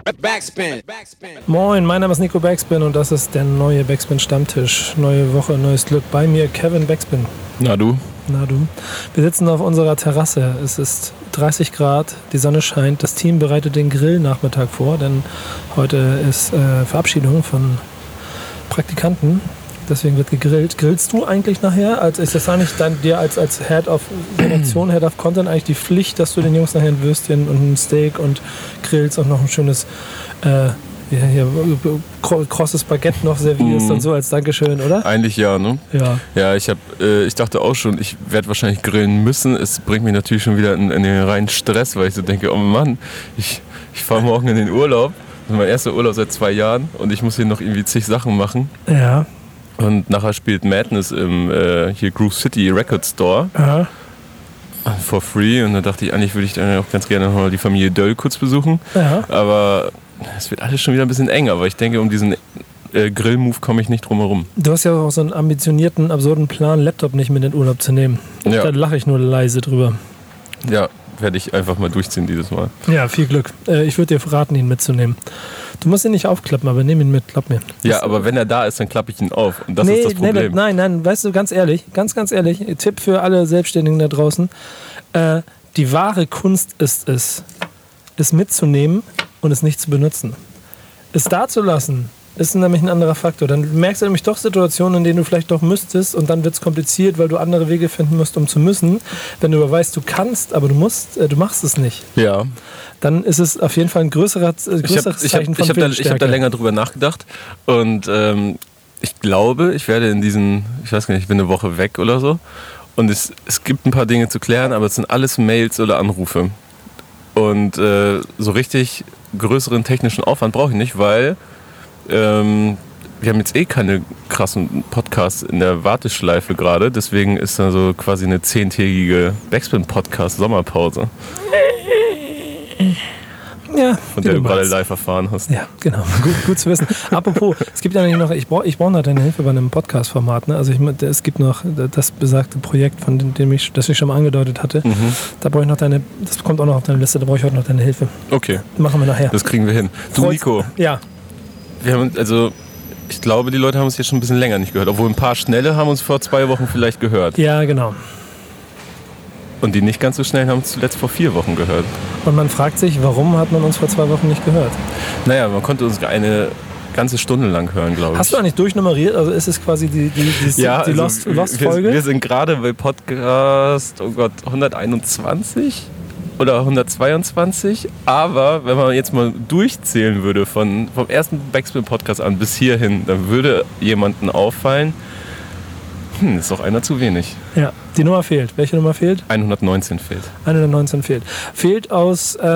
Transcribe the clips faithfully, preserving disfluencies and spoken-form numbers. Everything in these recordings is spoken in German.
Backspin. Moin, mein Name ist Nico Backspin und das ist der neue Backspin Stammtisch. Neue Woche, neues Glück. Bei mir Kevin Backspin. Na du? Na du. Wir sitzen auf unserer Terrasse. Es ist dreißig Grad, die Sonne scheint. Das Team bereitet den Grillnachmittag vor, denn heute ist äh, Verabschiedung von Praktikanten. Deswegen wird gegrillt. Grillst du eigentlich nachher? Als, ist das eigentlich dann dir als, als Head of Redaktion, Head of Content eigentlich die Pflicht, dass du den Jungs nachher ein Würstchen und ein Steak und grillst und noch ein schönes äh, ja, hier, krosses Baguette noch servierst mm. und so als Dankeschön, oder? Eigentlich ja, ne? Ja. Ja, ich, hab, äh, ich dachte auch schon, ich werde wahrscheinlich grillen müssen. Es bringt mich natürlich schon wieder in, in den reinen Stress, weil ich so denke, oh Mann, ich, ich fahre morgen in den Urlaub. Das ist mein erster Urlaub seit zwei Jahren und ich muss hier noch irgendwie zig Sachen machen. Ja. Und nachher spielt Madness im äh, hier Groove City Record Store. Aha. For free. Und da dachte ich, eigentlich würde ich dann auch ganz gerne noch mal die Familie Döll kurz besuchen. Ja. Aber es wird alles schon wieder ein bisschen eng. Aber ich denke, um diesen äh, Grill-Move komme ich nicht drum herum. Du hast ja auch so einen ambitionierten, absurden Plan, Laptop nicht mit in den Urlaub zu nehmen. Ja. Da lache ich nur leise drüber. Ja, werde ich einfach mal durchziehen dieses Mal. Ja, viel Glück. Äh, ich würde dir raten, ihn mitzunehmen. Du musst ihn nicht aufklappen, aber nimm ihn mit, glaub mir. Ja, das aber wenn er da ist, dann klappe ich ihn auf. Und das nee, ist das Problem. Nee, nein, nein, weißt du, ganz ehrlich, ganz, ganz ehrlich, Tipp für alle Selbstständigen da draußen. Äh, die wahre Kunst ist es, es mitzunehmen und es nicht zu benutzen. Es da zu lassen, ist nämlich ein anderer Faktor. Dann merkst du nämlich doch Situationen, in denen du vielleicht doch müsstest und dann wird es kompliziert, weil du andere Wege finden musst, um zu müssen. Wenn du aber weißt, du kannst, aber du musst, äh, du machst es nicht. Ja. Dann ist es auf jeden Fall ein größerer, äh, größeres ich hab, Zeichen ich hab, von ich habe da, hab da länger drüber nachgedacht und ähm, ich glaube, ich werde in diesen, ich weiß gar nicht, ich bin eine Woche weg oder so und es, es gibt ein paar Dinge zu klären, aber es sind alles Mails oder Anrufe und äh, so richtig größeren technischen Aufwand brauche ich nicht, weil ähm, wir haben jetzt eh keine krassen Podcasts in der Warteschleife gerade, deswegen ist da so quasi eine zehntägige Backspin-Podcast-Sommerpause. Ja, von der du gerade live erfahren hast. Ja, genau. Gut, gut zu wissen. Apropos, es gibt ja nicht noch, ich brauche ich brauch noch deine Hilfe bei einem Podcast-Format. Ne? Also ich, es gibt noch das besagte Projekt, von dem ich, das ich schon mal angedeutet hatte. Mhm. Da brauche ich noch deine, das kommt auch noch auf deine Liste, da brauche ich heute noch deine Hilfe. Okay. Machen wir nachher. Das kriegen wir hin. Du, Freut, Nico. Ja. Wir haben, also, ich glaube, die Leute haben uns jetzt schon ein bisschen länger nicht gehört. Obwohl ein paar Schnelle haben uns vor zwei Wochen vielleicht gehört. Ja, genau. Und die nicht ganz so schnell haben uns zuletzt vor vier Wochen gehört. Und man fragt sich, warum hat man uns vor zwei Wochen nicht gehört? Naja, man konnte uns eine ganze Stunde lang hören, glaube ich. Hast du eigentlich durchnummeriert? Also ist es quasi die, die, die, ja, die also Lost, Lost-Folge? Wir, wir sind gerade bei Podcast, oh Gott, hunderteinundzwanzig oder hundertzweiundzwanzig. Aber wenn man jetzt mal durchzählen würde von, vom ersten Backspin-Podcast an bis hierhin, dann würde jemandem auffallen, hm, ist doch einer zu wenig. Ja, die Nummer fehlt. Welche Nummer fehlt? hundertneunzehn fehlt. hundertneunzehn fehlt. Fehlt aus, äh,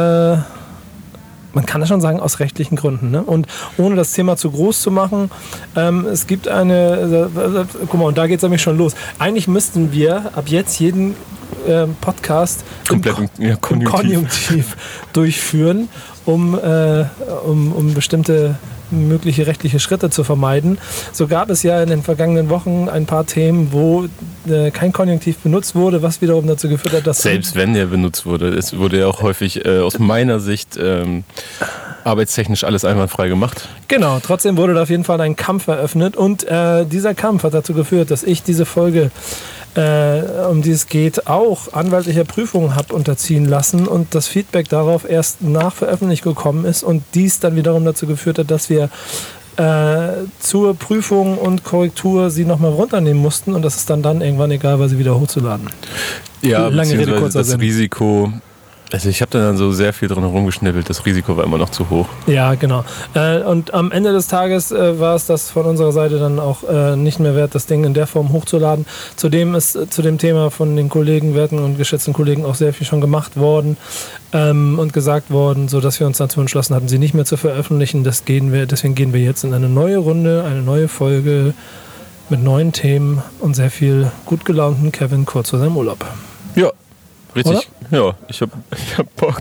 man kann das schon sagen, aus rechtlichen Gründen. Ne? Und ohne das Thema zu groß zu machen, ähm, es gibt eine, äh, guck mal, und da geht es nämlich schon los. Eigentlich müssten wir ab jetzt jeden äh, Podcast komplett im, ja, Konjunktiv. im Konjunktiv durchführen, um, äh, um, um bestimmte mögliche rechtliche Schritte zu vermeiden. So gab es ja in den vergangenen Wochen ein paar Themen, wo äh, kein Konjunktiv benutzt wurde, was wiederum dazu geführt hat, dass... Selbst wenn der benutzt wurde, es wurde ja auch häufig äh, aus meiner Sicht ähm, arbeitstechnisch alles einwandfrei gemacht. Genau, trotzdem wurde da auf jeden Fall ein Kampf eröffnet und äh, dieser Kampf hat dazu geführt, dass ich diese Folge, äh, um die es geht, auch anwaltlicher Prüfung habe unterziehen lassen und das Feedback darauf erst nach Veröffentlichung gekommen ist und dies dann wiederum dazu geführt hat, dass wir äh, zur Prüfung und Korrektur sie nochmal runternehmen mussten und das ist dann dann irgendwann egal, weil sie wieder hochzuladen. Ja, lange Rede, kurzer das Sinn. Risiko... Also ich habe da dann so sehr viel drin herumgeschnippelt, das Risiko war immer noch zu hoch. Ja, genau. Äh, und am Ende des Tages äh, war es das von unserer Seite dann auch äh, nicht mehr wert, das Ding in der Form hochzuladen. Zudem ist äh, zu dem Thema von den Kollegen, werten und geschätzten Kollegen auch sehr viel schon gemacht worden ähm, und gesagt worden, sodass wir uns dazu entschlossen hatten, sie nicht mehr zu veröffentlichen. Das gehen wir, deswegen gehen wir jetzt in eine neue Runde, eine neue Folge mit neuen Themen und sehr viel gut gelaunten Kevin kurz vor seinem Urlaub. Ja. Richtig, oder? Ja, ich hab, ich hab Bock.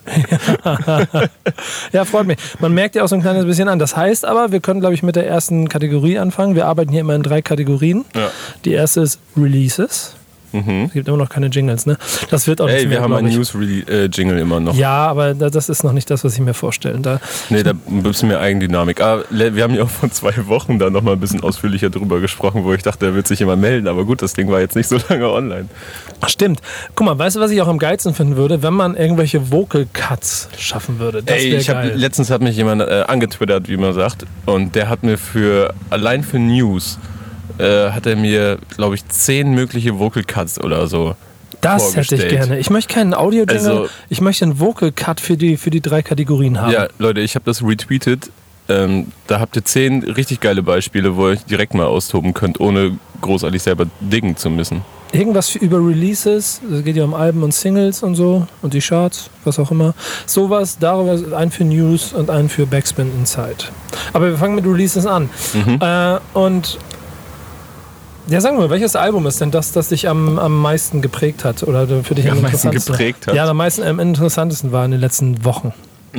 Ja, freut mich. Man merkt ja auch so ein kleines bisschen an. Das heißt aber, wir können, glaube ich, mit der ersten Kategorie anfangen. Wir arbeiten hier immer in drei Kategorien. Ja. Die erste ist Releases. Mhm. Es gibt immer noch keine Jingles, ne? Das wird auch nicht Ey, mehr, wir haben einen ich. News-Jingle immer noch. Ja, aber das ist noch nicht das, was ich mir vorstelle. Da nee, da ist mehr Eigendynamik. Aber wir haben ja auch vor zwei Wochen da nochmal ein bisschen ausführlicher drüber gesprochen, wo ich dachte, er wird sich immer melden. Aber gut, das Ding war jetzt nicht so lange online. Ach, stimmt. Guck mal, weißt du, was ich auch am geilsten finden würde? Wenn man irgendwelche Vocal Cuts schaffen würde. Das Ey, ich hab, geil. letztens hat mich jemand äh, angetwittert, wie man sagt. Und der hat mir für, allein für News, äh, hat er mir, glaube ich, zehn mögliche Vocal Cuts oder so. Das hätte ich gerne. Ich möchte keinen Audio-Jingle, also, ich möchte einen Vocal-Cut für die, für die drei Kategorien haben. Ja, Leute, ich habe das retweetet. Ähm, da habt ihr zehn richtig geile Beispiele, wo ihr euch direkt mal austoben könnt, ohne großartig selber diggen zu müssen. Irgendwas für über Releases, es geht ja um Alben und Singles und so und die Charts, was auch immer. Sowas, darüber einen für News und einen für Backspin Inside. Aber wir fangen mit Releases an. Mhm. Äh, und ja, sagen wir, welches Album ist denn das, das dich am, am meisten geprägt hat? Oder für dich am, am meisten geprägt hat? Ja, am meisten am interessantesten war in den letzten Wochen.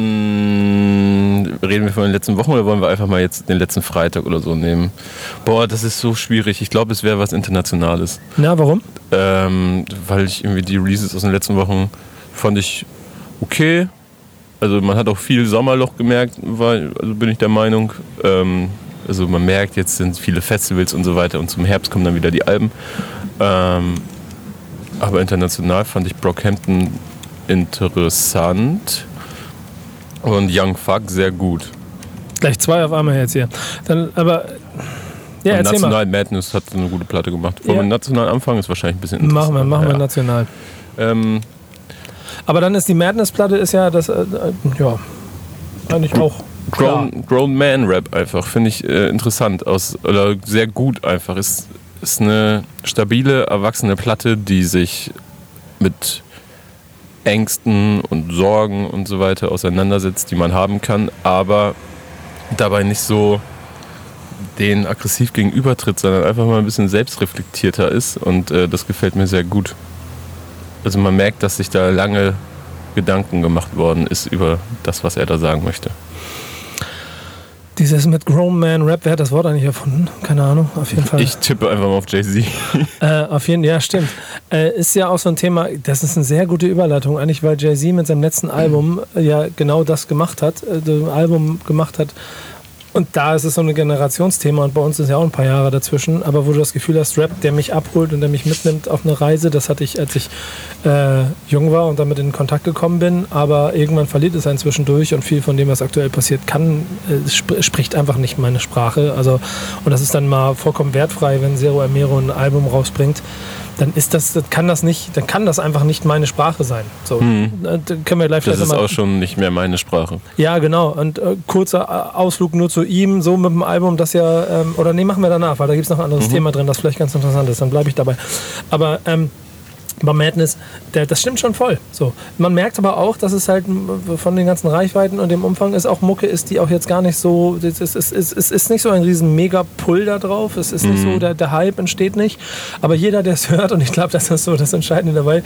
Mmh, reden wir von den letzten Wochen oder wollen wir einfach mal jetzt den letzten Freitag oder so nehmen? Boah, das ist so schwierig. Ich glaube, es wäre was Internationales. Na, warum? Ähm, weil ich irgendwie die Releases aus den letzten Wochen fand ich okay. Also man hat auch viel Sommerloch gemerkt, war, also bin ich der Meinung. Ähm, Also man merkt, jetzt sind viele Festivals und so weiter und zum Herbst kommen dann wieder die Alben. Ähm, aber international fand ich Brockhampton interessant und Young Fuck sehr gut. Gleich zwei auf einmal jetzt hier. Dann, aber ja, und erzähl National mal. Madness hat eine gute Platte gemacht. Wollen ja. wir national anfangen? Ist wahrscheinlich ein bisschen interessant. Machen wir, machen ja. wir national. Ähm, aber dann ist die Madness-Platte ist ja das, äh, ja, eigentlich auch Grown, Grown Man Rap einfach, finde ich äh, interessant, aus, oder sehr gut einfach. Ist, ist eine stabile, erwachsene Platte, die sich mit Ängsten und Sorgen und so weiter auseinandersetzt, die man haben kann, aber dabei nicht so denen aggressiv gegenübertritt, sondern einfach mal ein bisschen selbstreflektierter ist und äh, das gefällt mir sehr gut. Also man merkt, dass sich da lange Gedanken gemacht worden ist über das, was er da sagen möchte. Dieses mit Grown Man Rap, wer hat das Wort eigentlich erfunden? Keine Ahnung, auf jeden Fall. Ich tippe einfach mal auf Jay-Z. Äh, auf jeden Fall, ja, stimmt. Äh, ist ja auch so ein Thema, das ist eine sehr gute Überleitung, eigentlich, weil Jay-Z mit seinem letzten Album ja genau das gemacht hat, äh, ein Album gemacht hat. Und da ist es so ein Generationsthema und bei uns ist ja auch ein paar Jahre dazwischen, aber wo du das Gefühl hast, Rap, der mich abholt und der mich mitnimmt auf eine Reise, das hatte ich, als ich äh, jung war und damit in Kontakt gekommen bin, aber irgendwann verliert es einen zwischendurch und viel von dem, was aktuell passiert, kann, äh, sp- spricht einfach nicht meine Sprache. Also, und das ist dann mal vollkommen wertfrei, wenn Zero Amero ein Album rausbringt. Dann ist das, kann das nicht, dann kann das einfach nicht meine Sprache sein. So, hm. dann können wir gleich das ist mal, auch schon nicht mehr meine Sprache. Ja, genau. Und äh, kurzer Ausflug nur zu ihm, so mit dem Album, das ja, ähm, oder nee, machen wir danach, weil da gibt es noch ein anderes mhm. Thema drin, das vielleicht ganz interessant ist. Dann bleibe ich dabei. Aber ähm, bei Madness, der, das stimmt schon voll. So. Man merkt aber auch, dass es halt von den ganzen Reichweiten und dem Umfang ist auch Mucke ist, die auch jetzt gar nicht so, es ist, es ist, es ist nicht so ein riesen Mega-Pull da drauf, es ist mhm. nicht so, der, der Hype entsteht nicht, aber jeder, der es hört, und ich glaube, das ist so das Entscheidende dabei,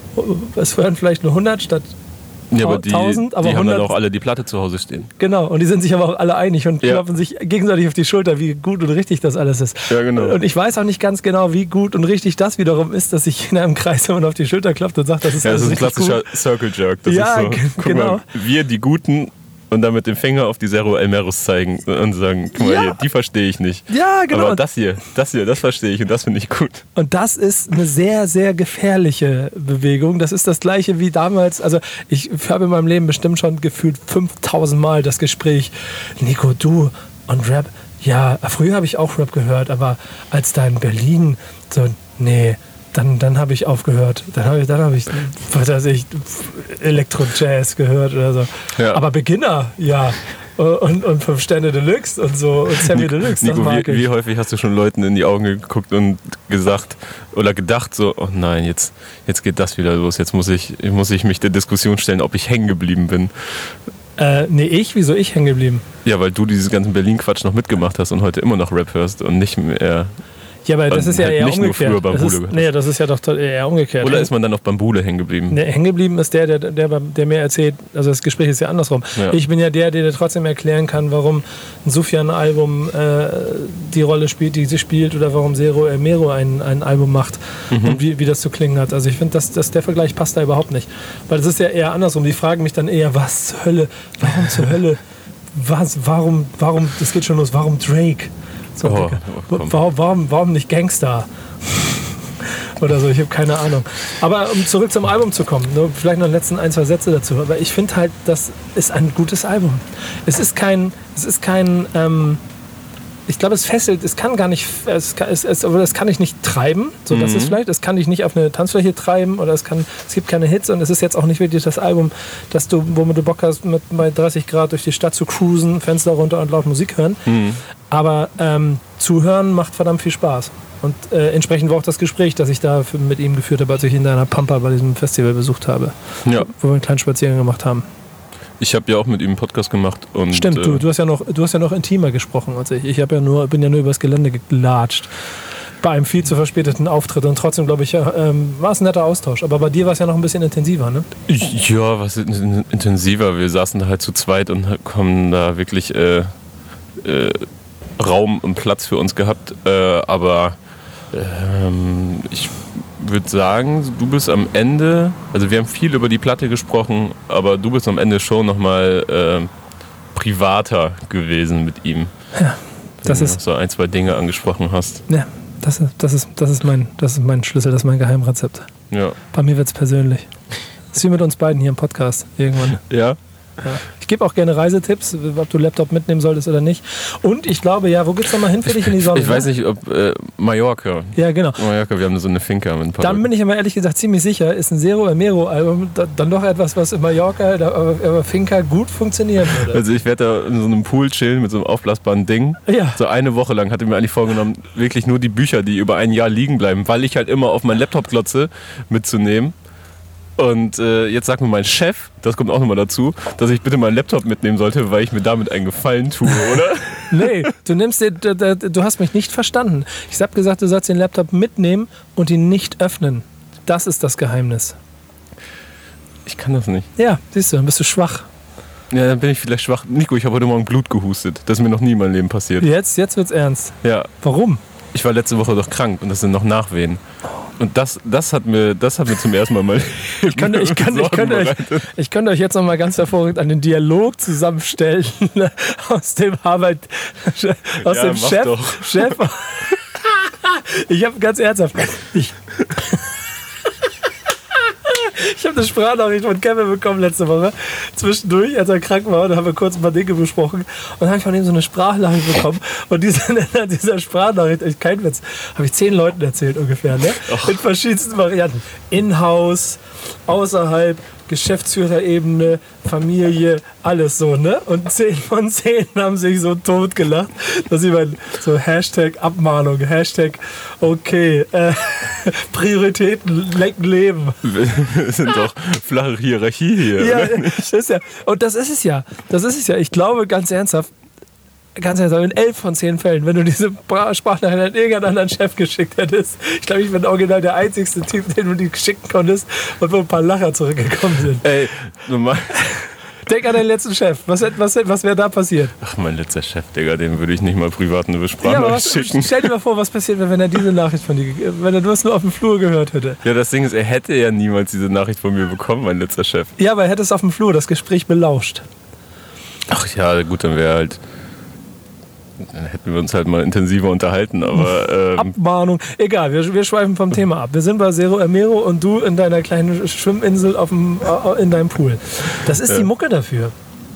es hören vielleicht nur hundert statt Ja, aber die, tausend, aber die haben hundert, dann auch alle die Platte zu Hause stehen. Genau, und die sind sich aber auch alle einig und ja. klopfen sich gegenseitig auf die Schulter, wie gut und richtig das alles ist. Ja, genau. Und ich weiß auch nicht ganz genau, wie gut und richtig das wiederum ist, dass sich jeder im Kreis immer auf die Schulter klopft und sagt, das ist ja, alles das ist ein klassischer gut. Circle Jerk. Das ja, ist so, g- guck genau. mal, wir die Guten und dann mit dem Finger auf die Zero Elmeros zeigen und sagen, guck mal ja. hier, die verstehe ich nicht. Ja, genau. Aber das hier, das hier, das verstehe ich und das finde ich gut. Und das ist eine sehr, sehr gefährliche Bewegung. Das ist das Gleiche wie damals, also ich habe in meinem Leben bestimmt schon gefühlt fünftausend Mal das Gespräch, Nico, du und Rap, ja, früher habe ich auch Rap gehört, aber als da in Berlin so, nee, Dann, dann habe ich aufgehört. Dann habe ich, dann habe ich, was weiß ich, Elektro-Jazz gehört oder so. Ja. Aber Beginner, ja. Und, und Fünf Sterne Deluxe und so und Sammy Deluxe, das Nico, mag wie, ich. wie häufig hast du schon Leuten in die Augen geguckt und gesagt oder gedacht so, oh nein, jetzt, jetzt geht das wieder los. Jetzt muss ich, muss ich mich der Diskussion stellen, ob ich hängen geblieben bin. Äh, nee, ich? Wieso ich hängen geblieben? Ja, weil du dieses ganzen Berlin-Quatsch noch mitgemacht hast und heute immer noch Rap hörst und nicht mehr... Ja, aber das ist ja halt eher nicht umgekehrt. Nur früher das Bambule ist, nee, das ist ja doch eher umgekehrt. Oder ist man dann auf Bambule hängen geblieben? Nee, hängen geblieben ist der, der, der, der mir erzählt, also das Gespräch ist ja andersrum. Ja. Ich bin ja der, der dir trotzdem erklären kann, warum ein Sufjan-Album äh, die Rolle spielt, die sie spielt, oder warum Zero El Mero ein, ein Album macht mhm. und wie, wie das zu klingen hat. Also ich finde, dass, dass der Vergleich passt da überhaupt nicht. Weil das ist ja eher andersrum. Die fragen mich dann eher, was zur Hölle, warum zur Hölle, was, warum, warum, das geht schon los, warum Drake? So, oh, oh, warum, warum, warum nicht Gangster? Oder so, ich habe keine Ahnung. Aber um zurück zum Album zu kommen, nur vielleicht noch die letzten ein, zwei Sätze dazu. Aber ich finde halt, das ist ein gutes Album. Es ist kein, es ist kein, ähm, ich glaube, es fesselt, es kann gar nicht, es kann, es, es, das kann ich nicht treiben. So, das mhm. ist vielleicht, das kann ich nicht auf eine Tanzfläche treiben, oder es kann, es gibt keine Hits, und es ist jetzt auch nicht wirklich das Album, dass du, womit du Bock hast, mit bei dreißig Grad durch die Stadt zu cruisen, Fenster runter und laut Musik hören. Mhm. Aber ähm, zuhören macht verdammt viel Spaß. Und äh, entsprechend war auch das Gespräch, das ich da für, mit ihm geführt habe, als ich ihn da in der Pampa bei diesem Festival besucht habe. Ja. Wo wir einen kleinen Spaziergang gemacht haben. Ich habe ja auch mit ihm einen Podcast gemacht. Und, Stimmt, äh, du, du, hast ja noch, du hast ja noch intimer gesprochen als ich. Ich hab ja nur, bin ja nur übers Gelände gelatscht. Bei einem viel zu verspäteten Auftritt. Und trotzdem, glaube ich, ähm, war es ein netter Austausch. Aber bei dir war es ja noch ein bisschen intensiver, ne? Ja, was intensiver. Wir saßen da halt zu zweit und haben da wirklich äh, äh, Raum und Platz für uns gehabt. Äh, aber ähm, ich würde sagen, du bist am Ende, also wir haben viel über die Platte gesprochen, aber du bist am Ende schon nochmal äh, privater gewesen mit ihm. Ja, das wenn ist du so ein, zwei Dinge angesprochen hast. Ja, das ist, das ist, das ist, mein, das ist mein Schlüssel, das ist mein Geheimrezept. Ja. Bei mir wird es persönlich. Das ist wie mit uns beiden hier im Podcast irgendwann. Ja. Ja. Ich gebe auch gerne Reisetipps, ob du Laptop mitnehmen solltest oder nicht. Und ich glaube, ja, wo geht's nochmal hin für dich in die Sonne? Ich weiß nicht, ob äh, Mallorca. Ja, genau. Mallorca, wir haben so eine Finca mit ein paar. Dann bin ich aber ehrlich gesagt ziemlich sicher, ist ein Zero El Mero Album dann doch etwas, was in Mallorca, aber Finca gut funktionieren würde. Also ich werde da in so einem Pool chillen mit so einem aufblasbaren Ding. Ja. So eine Woche lang hatte ich mir eigentlich vorgenommen, wirklich nur die Bücher, die über ein Jahr liegen bleiben, weil ich halt immer auf meinen Laptop glotze, mitzunehmen. Und äh, jetzt sagt mir mein Chef, das kommt auch nochmal dazu, dass ich bitte meinen Laptop mitnehmen sollte, weil ich mir damit einen Gefallen tue, oder? Nee, du nimmst den, du, du hast mich nicht verstanden. Ich habe gesagt, du sollst den Laptop mitnehmen und ihn nicht öffnen. Das ist das Geheimnis. Ich kann das nicht. Ja, siehst du, dann bist du schwach. Ja, dann bin ich vielleicht schwach. Nico, ich habe heute Morgen Blut gehustet. Das ist mir noch nie in meinem Leben passiert. Jetzt, jetzt wird's ernst. Ja. Warum? Ich war letzte Woche doch krank und das sind noch Nachwehen. Und das, das, hat, mir, das hat mir zum ersten Mal mal ich, kann, ich, kann, ich, könnte euch, ich könnte euch jetzt noch mal ganz hervorragend einen Dialog zusammenstellen aus dem Arbeit, aus ja, dem Chef. Doch. Chef. Ich habe ganz ernsthaft. Ich, Ich habe eine Sprachnachricht von Kevin bekommen letzte Woche. Zwischendurch, als er krank war, da haben wir kurz ein paar Dinge besprochen. Und dann habe ich von ihm so eine Sprachnachricht bekommen. Und diese, in dieser Sprachnachricht, echt kein Witz, habe ich zehn Leuten erzählt ungefähr. Ne? In verschiedensten Varianten. In-house, außerhalb, Geschäftsführerebene, Familie, alles so, ne? Und zehn von zehn haben sich so tot gelacht, dass ich mein, so Hashtag Abmahnung, Hashtag okay, äh, Prioritäten lecken Leben. Wir sind doch flache Hierarchie hier. Ja, das ist ja, und das ist es ja, das ist es ja. Ich glaube ganz ernsthaft, ganz ernsthaft, in elf von zehn Fällen, wenn du diese Sprachnachricht an irgendeinen anderen Chef geschickt hättest, ich glaube, ich bin original der einzigste Typ, den du die schicken konntest und wo ein paar Lacher zurückgekommen sind. Ey, normal. Denk an deinen letzten Chef. Was, was, was wäre da passiert? Ach, mein letzter Chef, Digga, dem würde ich nicht mal privat eine Sprachnachricht ja, aber was, schicken. Stell dir mal vor, was passiert wäre, wenn er diese Nachricht von dir, wenn er das nur auf dem Flur gehört hätte. Ja, das Ding ist, er hätte ja niemals diese Nachricht von mir bekommen, mein letzter Chef. Ja, aber er hätte es auf dem Flur, das Gespräch belauscht. Ach ja, gut, dann wäre halt... Dann hätten wir uns halt mal intensiver unterhalten, aber... Ähm Abmahnung. Egal, wir, wir schweifen vom Thema ab. Wir sind bei Zero El Mero und du in deiner kleinen Schwimminsel auf dem, in deinem Pool. Das ist ja die Mucke dafür.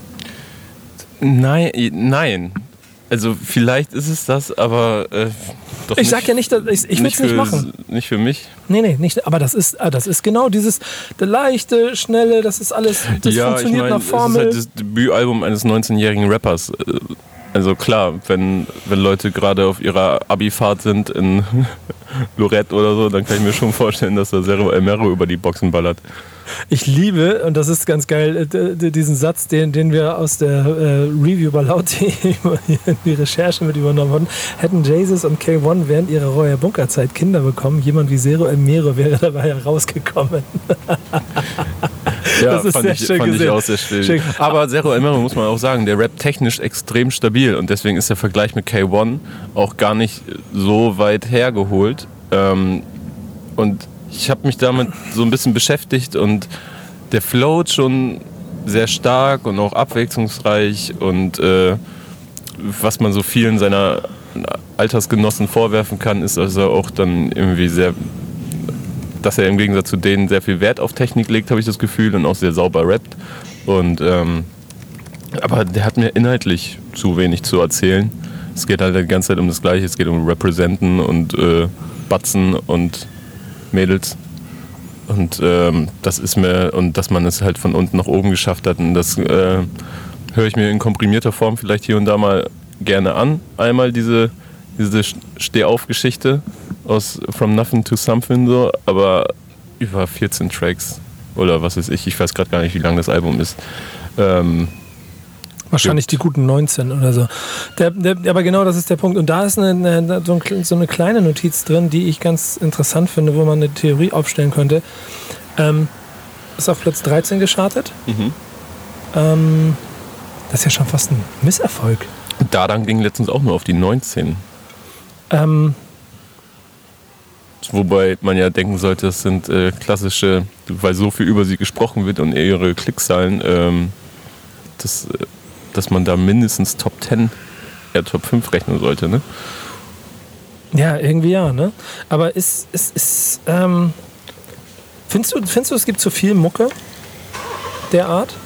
Nein, nein. Also vielleicht ist es das, aber äh, doch Ich nicht, sag ja nicht, dass ich, ich will es nicht machen. Nicht für mich? Nee, nee, nicht. Aber das ist, das ist genau dieses der leichte, schnelle, das ist alles, das ja, funktioniert ich mein, nach Formel. Es ist halt das Debütalbum eines neunzehnjährigen Rappers. Also klar, wenn, wenn Leute gerade auf ihrer Abi-Fahrt sind in Lorette oder so, dann kann ich mir schon vorstellen, dass da Zero El Mero über die Boxen ballert. Ich liebe, und das ist ganz geil, diesen Satz, den, den wir aus der äh, Review bei Laut.de in die Recherche mit übernommen haben. Hätten Jesus und K eins während ihrer Royer Bunkerzeit Kinder bekommen, jemand wie Zero El Mero wäre dabei herausgekommen. Ja, das ist fand, sehr ich, schön fand ich auch sehr schön. schön. Aber Zero El Mero, muss man auch sagen, der rappt technisch extrem stabil und deswegen ist der Vergleich mit K eins auch gar nicht so weit hergeholt. Ähm, und ich habe mich damit so ein bisschen beschäftigt und der float schon sehr stark und auch abwechslungsreich und äh, was man so vielen seiner Altersgenossen vorwerfen kann, ist also auch dann irgendwie sehr, dass er im Gegensatz zu denen sehr viel Wert auf Technik legt, habe ich das Gefühl, und auch sehr sauber rappt. Und, ähm, aber der hat mir inhaltlich zu wenig zu erzählen. Es geht halt die ganze Zeit um das Gleiche, es geht um Representen und äh, Batzen und Mädels. Und ähm, das ist mir, und dass man es halt von unten nach oben geschafft hat. Und das äh, höre ich mir in komprimierter Form vielleicht hier und da mal gerne an. Einmal diese, diese Steh-auf-Geschichte aus From Nothing to Something so, aber über vierzehn Tracks oder was weiß ich, ich weiß gerade gar nicht, wie lang das Album ist. Ähm, Wahrscheinlich die guten neunzehn oder so. Der, der, aber genau das ist der Punkt. Und da ist eine, eine, so, ein, so eine kleine Notiz drin, die ich ganz interessant finde, wo man eine Theorie aufstellen könnte. Ähm, ist auf Platz dreizehn geschartet. Mhm. Ähm, das ist ja schon fast ein Misserfolg. Dadan ging letztens auch nur auf die neunzehn. Ähm, Wobei man ja denken sollte, das sind äh, klassische, weil so viel über sie gesprochen wird und ihre Klickzahlen, ähm, das... Äh, dass man da mindestens Top zehn, eher Top fünf rechnen sollte, ne? Ja, irgendwie ja, ne? Aber ist, ist, ist ähm, findest du, findest du, es gibt zu viel Mucke der Art?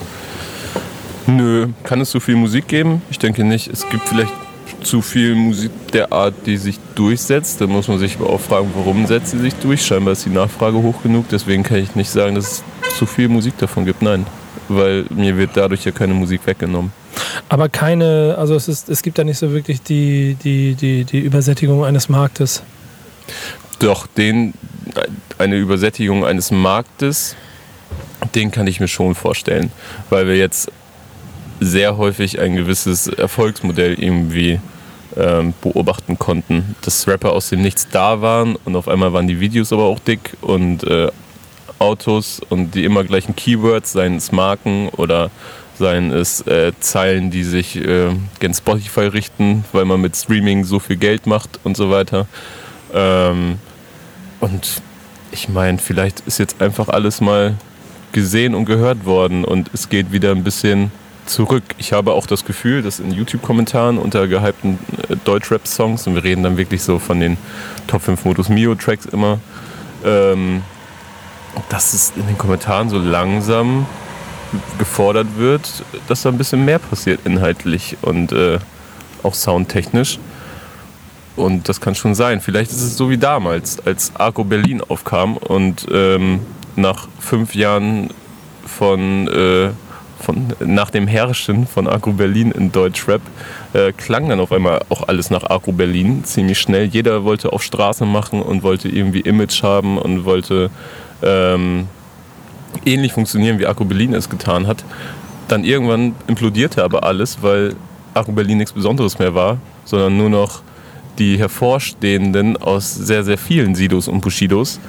Nö, kann es zu viel Musik geben? Ich denke nicht. Es gibt vielleicht zu viel Musik der Art, die sich durchsetzt. Da muss man sich aber auch fragen, warum setzt sie sich durch? Scheinbar ist die Nachfrage hoch genug, deswegen kann ich nicht sagen, dass es zu viel Musik davon gibt. Nein. Weil mir wird dadurch ja keine Musik weggenommen. Aber keine, also es ist, es gibt da nicht so wirklich die, die, die, die Übersättigung eines Marktes. Doch, den, eine Übersättigung eines Marktes, den kann ich mir schon vorstellen. Weil wir jetzt sehr häufig ein gewisses Erfolgsmodell irgendwie ähm, beobachten konnten. Dass Rapper aus dem Nichts da waren und auf einmal waren die Videos aber auch dick und äh, Autos und die immer gleichen Keywords, seien es Marken oder seien es äh, Zeilen, die sich äh, gen Spotify richten, weil man mit Streaming so viel Geld macht und so weiter. Ähm, und ich meine, vielleicht ist jetzt einfach alles mal gesehen und gehört worden und es geht wieder ein bisschen zurück. Ich habe auch das Gefühl, dass in YouTube-Kommentaren unter gehypten äh, Deutschrap-Songs, und wir reden dann wirklich so von den Top fünf Modus Mio-Tracks immer, ähm, dass es in den Kommentaren so langsam gefordert wird, dass da ein bisschen mehr passiert inhaltlich und äh, auch soundtechnisch. Und das kann schon sein. Vielleicht ist es so wie damals, als Arco Berlin aufkam und ähm, nach fünf Jahren von, äh, von nach dem Herrschen von Arco Berlin in Deutschrap äh, klang dann auf einmal auch alles nach Arco Berlin ziemlich schnell. Jeder wollte auf Straße machen und wollte irgendwie Image haben und wollte Ähm, ähnlich funktionieren, wie Arco Berlin es getan hat. Dann irgendwann implodierte aber alles, weil Arco Berlin nichts Besonderes mehr war, sondern nur noch die Hervorstehenden aus sehr, sehr vielen Sidos und Bushidos.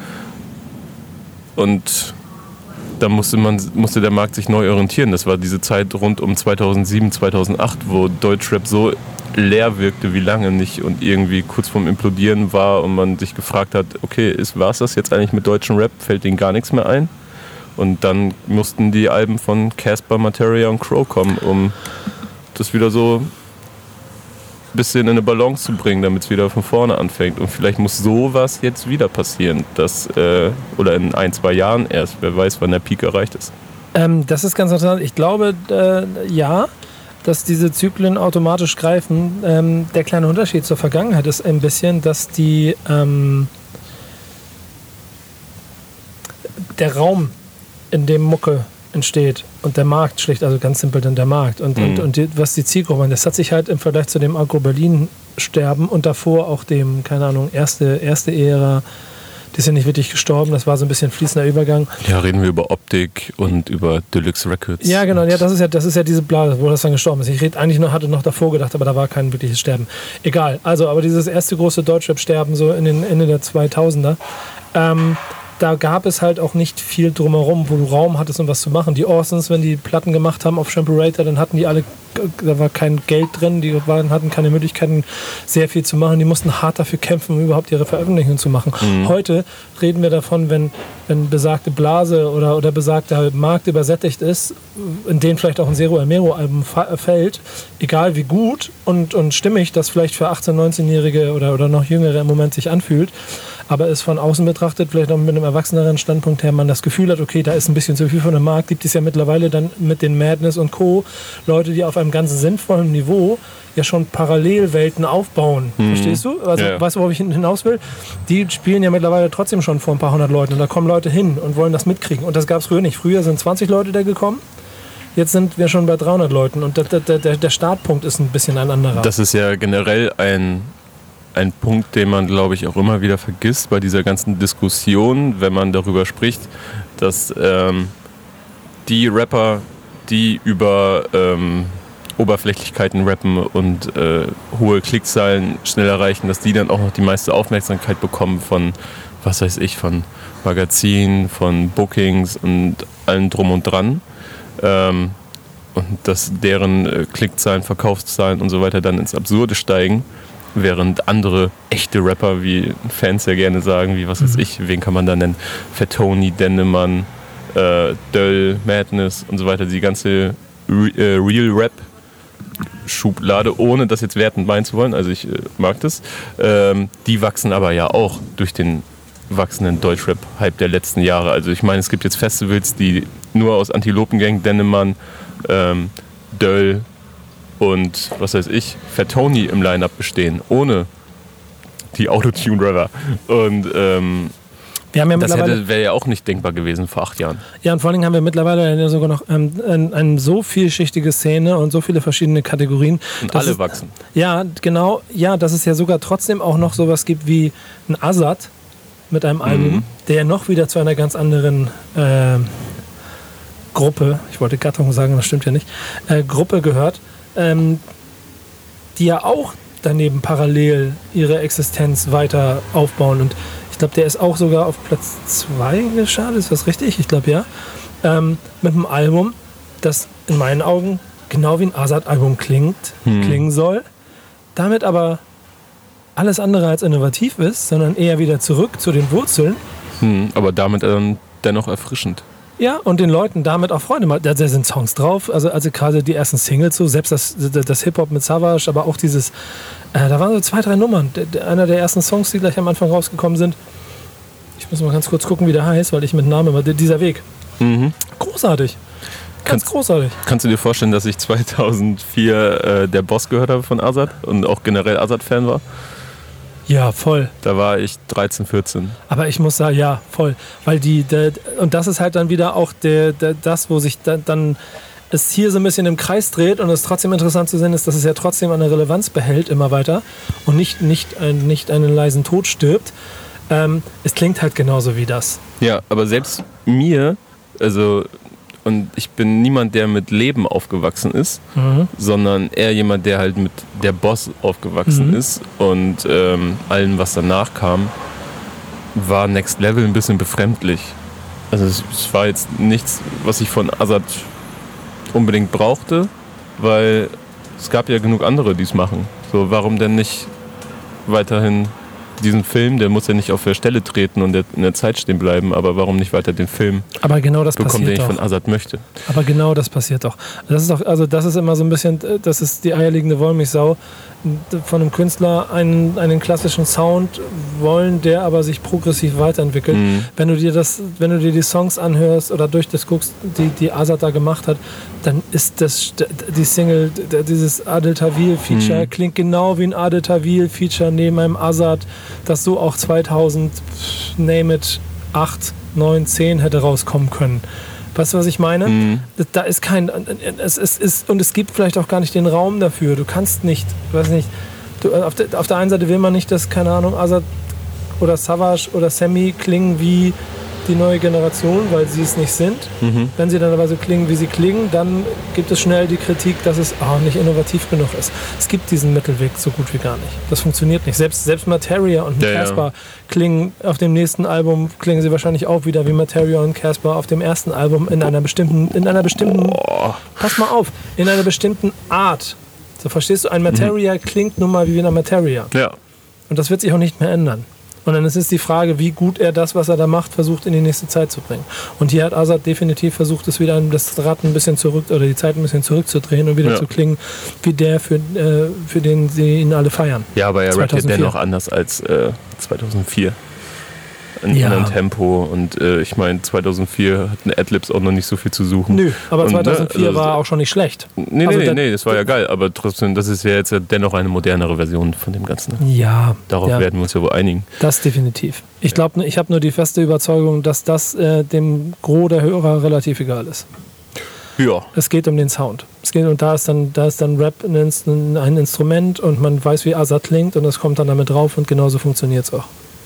Und da musste, man, musste der Markt sich neu orientieren. Das war diese Zeit rund um zweitausendsieben, zweitausendacht, wo Deutschrap so leer wirkte wie lange nicht und irgendwie kurz vorm Implodieren war und man sich gefragt hat, okay, war es das jetzt eigentlich mit deutschem Rap? Fällt denen gar nichts mehr ein? Und dann mussten die Alben von Casper, Materia und Crow kommen, um das wieder so ein bisschen in eine Balance zu bringen, damit es wieder von vorne anfängt. Und vielleicht muss sowas jetzt wieder passieren, dass, äh, oder in ein, zwei Jahren erst, wer weiß, wann der Peak erreicht ist. Ähm, das ist ganz interessant. Ich glaube, äh, ja, dass diese Zyklen automatisch greifen. Ähm, der kleine Unterschied zur Vergangenheit ist ein bisschen, dass die ähm, der Raum, in dem Mucke entsteht und der Markt schlicht, also ganz simpel dann der Markt und, mhm. und, und die, was die Zielgruppe, das hat sich halt im Vergleich zu dem Agro-Berlin-Sterben und davor auch dem, keine Ahnung, erste, erste Ära, die ist ja nicht wirklich gestorben, das war so ein bisschen fließender Übergang. Ja, reden wir über Optik und über Deluxe Records. Ja, genau, ja, das ist ja, das ist ja diese Blase, wo das dann gestorben ist. Ich rede eigentlich noch, hatte noch davor gedacht, aber da war kein wirkliches Sterben. Egal, also, aber dieses erste große Deutschrap-Sterben so in den Ende der zweitausender, ähm, da gab es halt auch nicht viel drumherum, wo du Raum hattest, um was zu machen. Die Orsons, wenn die Platten gemacht haben auf Shampoo-Rater, dann hatten die alle, da war kein Geld drin, die waren, hatten keine Möglichkeiten, sehr viel zu machen. Die mussten hart dafür kämpfen, um überhaupt ihre Veröffentlichungen zu machen. Mhm. Heute reden wir davon, wenn, wenn besagte Blase oder, oder besagter Markt übersättigt ist, in den vielleicht auch ein Zero Amero-Album fa- fällt, egal wie gut und, und stimmig das vielleicht für achtzehn-, neunzehnjährige oder, oder noch Jüngere im Moment sich anfühlt, aber es von außen betrachtet, vielleicht auch mit einem erwachseneren Standpunkt her, man das Gefühl hat, okay, da ist ein bisschen zu viel von dem Markt, gibt es ja mittlerweile dann mit den Madness und Co. Leute, die auf einem ganz sinnvollen Niveau ja schon Parallelwelten aufbauen. Mhm. Verstehst du? Also, ja. Weißt du, worauf ich hinaus will? Die spielen ja mittlerweile trotzdem schon vor ein paar hundert Leuten und da kommen Leute hin und wollen das mitkriegen. Und das gab es früher nicht. Früher sind zwanzig Leute da gekommen. Jetzt sind wir schon bei dreihundert Leuten und der, der, der, der Startpunkt ist ein bisschen ein anderer. Das ist ja generell ein Ein Punkt, den man, glaube ich, auch immer wieder vergisst bei dieser ganzen Diskussion, wenn man darüber spricht, dass ähm, die Rapper, die über ähm, Oberflächlichkeiten rappen und äh, hohe Klickzahlen schnell erreichen, dass die dann auch noch die meiste Aufmerksamkeit bekommen von, was weiß ich, von Magazinen, von Bookings und allem drum und dran. Ähm, und dass deren äh, Klickzahlen, Verkaufszahlen und so weiter dann ins Absurde steigen. Während andere echte Rapper, wie Fans ja gerne sagen, wie was weiß mhm. ich, wen kann man da nennen? Fettoni, Dennemann, äh, Döll, Madness und so weiter, die ganze Re- äh, Real-Rap-Schublade, ohne das jetzt wertend meinen zu wollen, also ich äh, mag das, ähm, die wachsen aber ja auch durch den wachsenden Deutschrap-Hype der letzten Jahre. Also ich meine, es gibt jetzt Festivals, die nur aus Antilopengang, Dennemann, ähm, Döll, und was weiß ich, Fettoni im Line-Up bestehen, ohne die Autotune-Rapper. Und ähm, wir haben ja das wäre ja auch nicht denkbar gewesen vor acht Jahren. Ja, und vor allem haben wir mittlerweile sogar noch ähm, eine ein so vielschichtige Szene und so viele verschiedene Kategorien. Und alle es, wachsen. Ja, genau. Ja, dass es ja sogar trotzdem auch noch sowas gibt wie ein Azad mit einem Album, mhm. der ja noch wieder zu einer ganz anderen äh, Gruppe, ich wollte Gattung sagen, das stimmt ja nicht, äh, Gruppe gehört, Ähm, die ja auch daneben parallel ihre Existenz weiter aufbauen. Und ich glaube, der ist auch sogar auf Platz zwei gestartet, ist das richtig? Ich glaube, ja. Ähm, mit einem Album, das in meinen Augen genau wie ein Azad-Album klingt, hm. klingen soll, damit aber alles andere als innovativ ist, sondern eher wieder zurück zu den Wurzeln. Hm, aber damit ähm, dennoch erfrischend. Ja, und den Leuten damit auch Freude macht. Da sind Songs drauf, also, also gerade die ersten Singles so, selbst das, das Hip-Hop mit Savage, aber auch dieses, äh, da waren so zwei, drei Nummern. Der, der, einer der ersten Songs, die gleich am Anfang rausgekommen sind. Ich muss mal ganz kurz gucken, wie der heißt, weil ich mit Namen immer, dieser Weg. Mhm. Großartig. Ganz kannst, großartig. Kannst du dir vorstellen, dass ich zweitausendvier äh, der Boss gehört habe von Azad und auch generell Azad-Fan war? Ja, voll. Da war ich dreizehn, vierzehn. Aber ich muss sagen, ja, voll. Weil die, der, und das ist halt dann wieder auch der, der, das, wo sich da, dann es hier so ein bisschen im Kreis dreht und es trotzdem interessant zu sehen ist, dass es ja trotzdem eine Relevanz behält immer weiter und nicht, nicht, ein, nicht einen leisen Tod stirbt. Ähm, es klingt halt genauso wie das. Ja, aber selbst mir, also, und ich bin niemand, der mit Leben aufgewachsen ist, mhm. sondern eher jemand, der halt mit der Boss aufgewachsen mhm. ist und ähm, allem, was danach kam, war Next Level ein bisschen befremdlich. Also es, es war jetzt nichts, was ich von Azad unbedingt brauchte, weil es gab ja genug andere, die es machen. So, warum denn nicht weiterhin diesen Film, der muss ja nicht auf der Stelle treten und in der Zeit stehen bleiben, aber warum nicht weiter den Film aber genau das bekommen, den ich doch. von Azad möchte. Aber genau das passiert doch. Das ist doch, also das ist immer so ein bisschen, das ist die eierlegende Wollmilchsau von einem Künstler, einen, einen klassischen Sound wollen, der aber sich progressiv weiterentwickelt. Mhm. Wenn du dir das, wenn du dir die Songs anhörst oder durch das guckst, die, die Azad da gemacht hat, dann ist das die Single, dieses Adel Tawil-Feature mhm. klingt genau wie ein Adel Tawil-Feature neben einem Azad, das so auch zweitausend, name it, acht, neun, zehn hätte rauskommen können. Weißt du, was ich meine? Mhm. Da ist kein, es, es ist, und es gibt vielleicht auch gar nicht den Raum dafür. Du kannst nicht, weiß nicht, du, auf, der, auf der einen Seite will man nicht, dass, keine Ahnung, Azad oder Savage oder Sammy klingen wie die neue Generation, weil sie es nicht sind. Mhm. Wenn sie dann aber so klingen, wie sie klingen, dann gibt es schnell die Kritik, dass es oh, nicht innovativ genug ist. Es gibt diesen Mittelweg so gut wie gar nicht. Das funktioniert nicht. Selbst, selbst Materia und ja, Casper ja. klingen auf dem nächsten Album, klingen sie wahrscheinlich auch wieder wie Materia und Casper auf dem ersten Album in einer bestimmten, in einer bestimmten, oh. pass mal auf, in einer bestimmten Art. So, verstehst du? Ein Materia mhm. klingt nun mal wie eine Materia. Ja. Und das wird sich auch nicht mehr ändern. Und dann ist es die Frage, wie gut er das, was er da macht, versucht in die nächste Zeit zu bringen. Und hier hat Azad definitiv versucht, es wieder das Rad ein bisschen zurück oder die Zeit ein bisschen zurückzudrehen und wieder ja. zu klingen wie der, für, äh, für den sie ihn alle feiern. Ja, aber er rappt ja dennoch anders als äh, zweitausendvier. In ja. einem Tempo. Und äh, ich meine, zweitausendvier hatten Adlibs auch noch nicht so viel zu suchen. Nö, aber und, zweitausendvier ne, also, war auch schon nicht schlecht. Nee, also nee, da, nee, das war ja geil. Aber trotzdem, das ist ja jetzt ja dennoch eine modernere Version von dem Ganzen. Ja. Darauf ja. werden wir uns ja wohl einigen. Das definitiv. Ich glaube, ich habe nur die feste Überzeugung, dass das äh, dem Gros der Hörer relativ egal ist. Ja. Es geht um den Sound. Es geht, und da ist dann, da ist dann Rap ein, ein Instrument und man weiß, wie Azad klingt und das kommt dann damit drauf und genauso funktioniert es auch.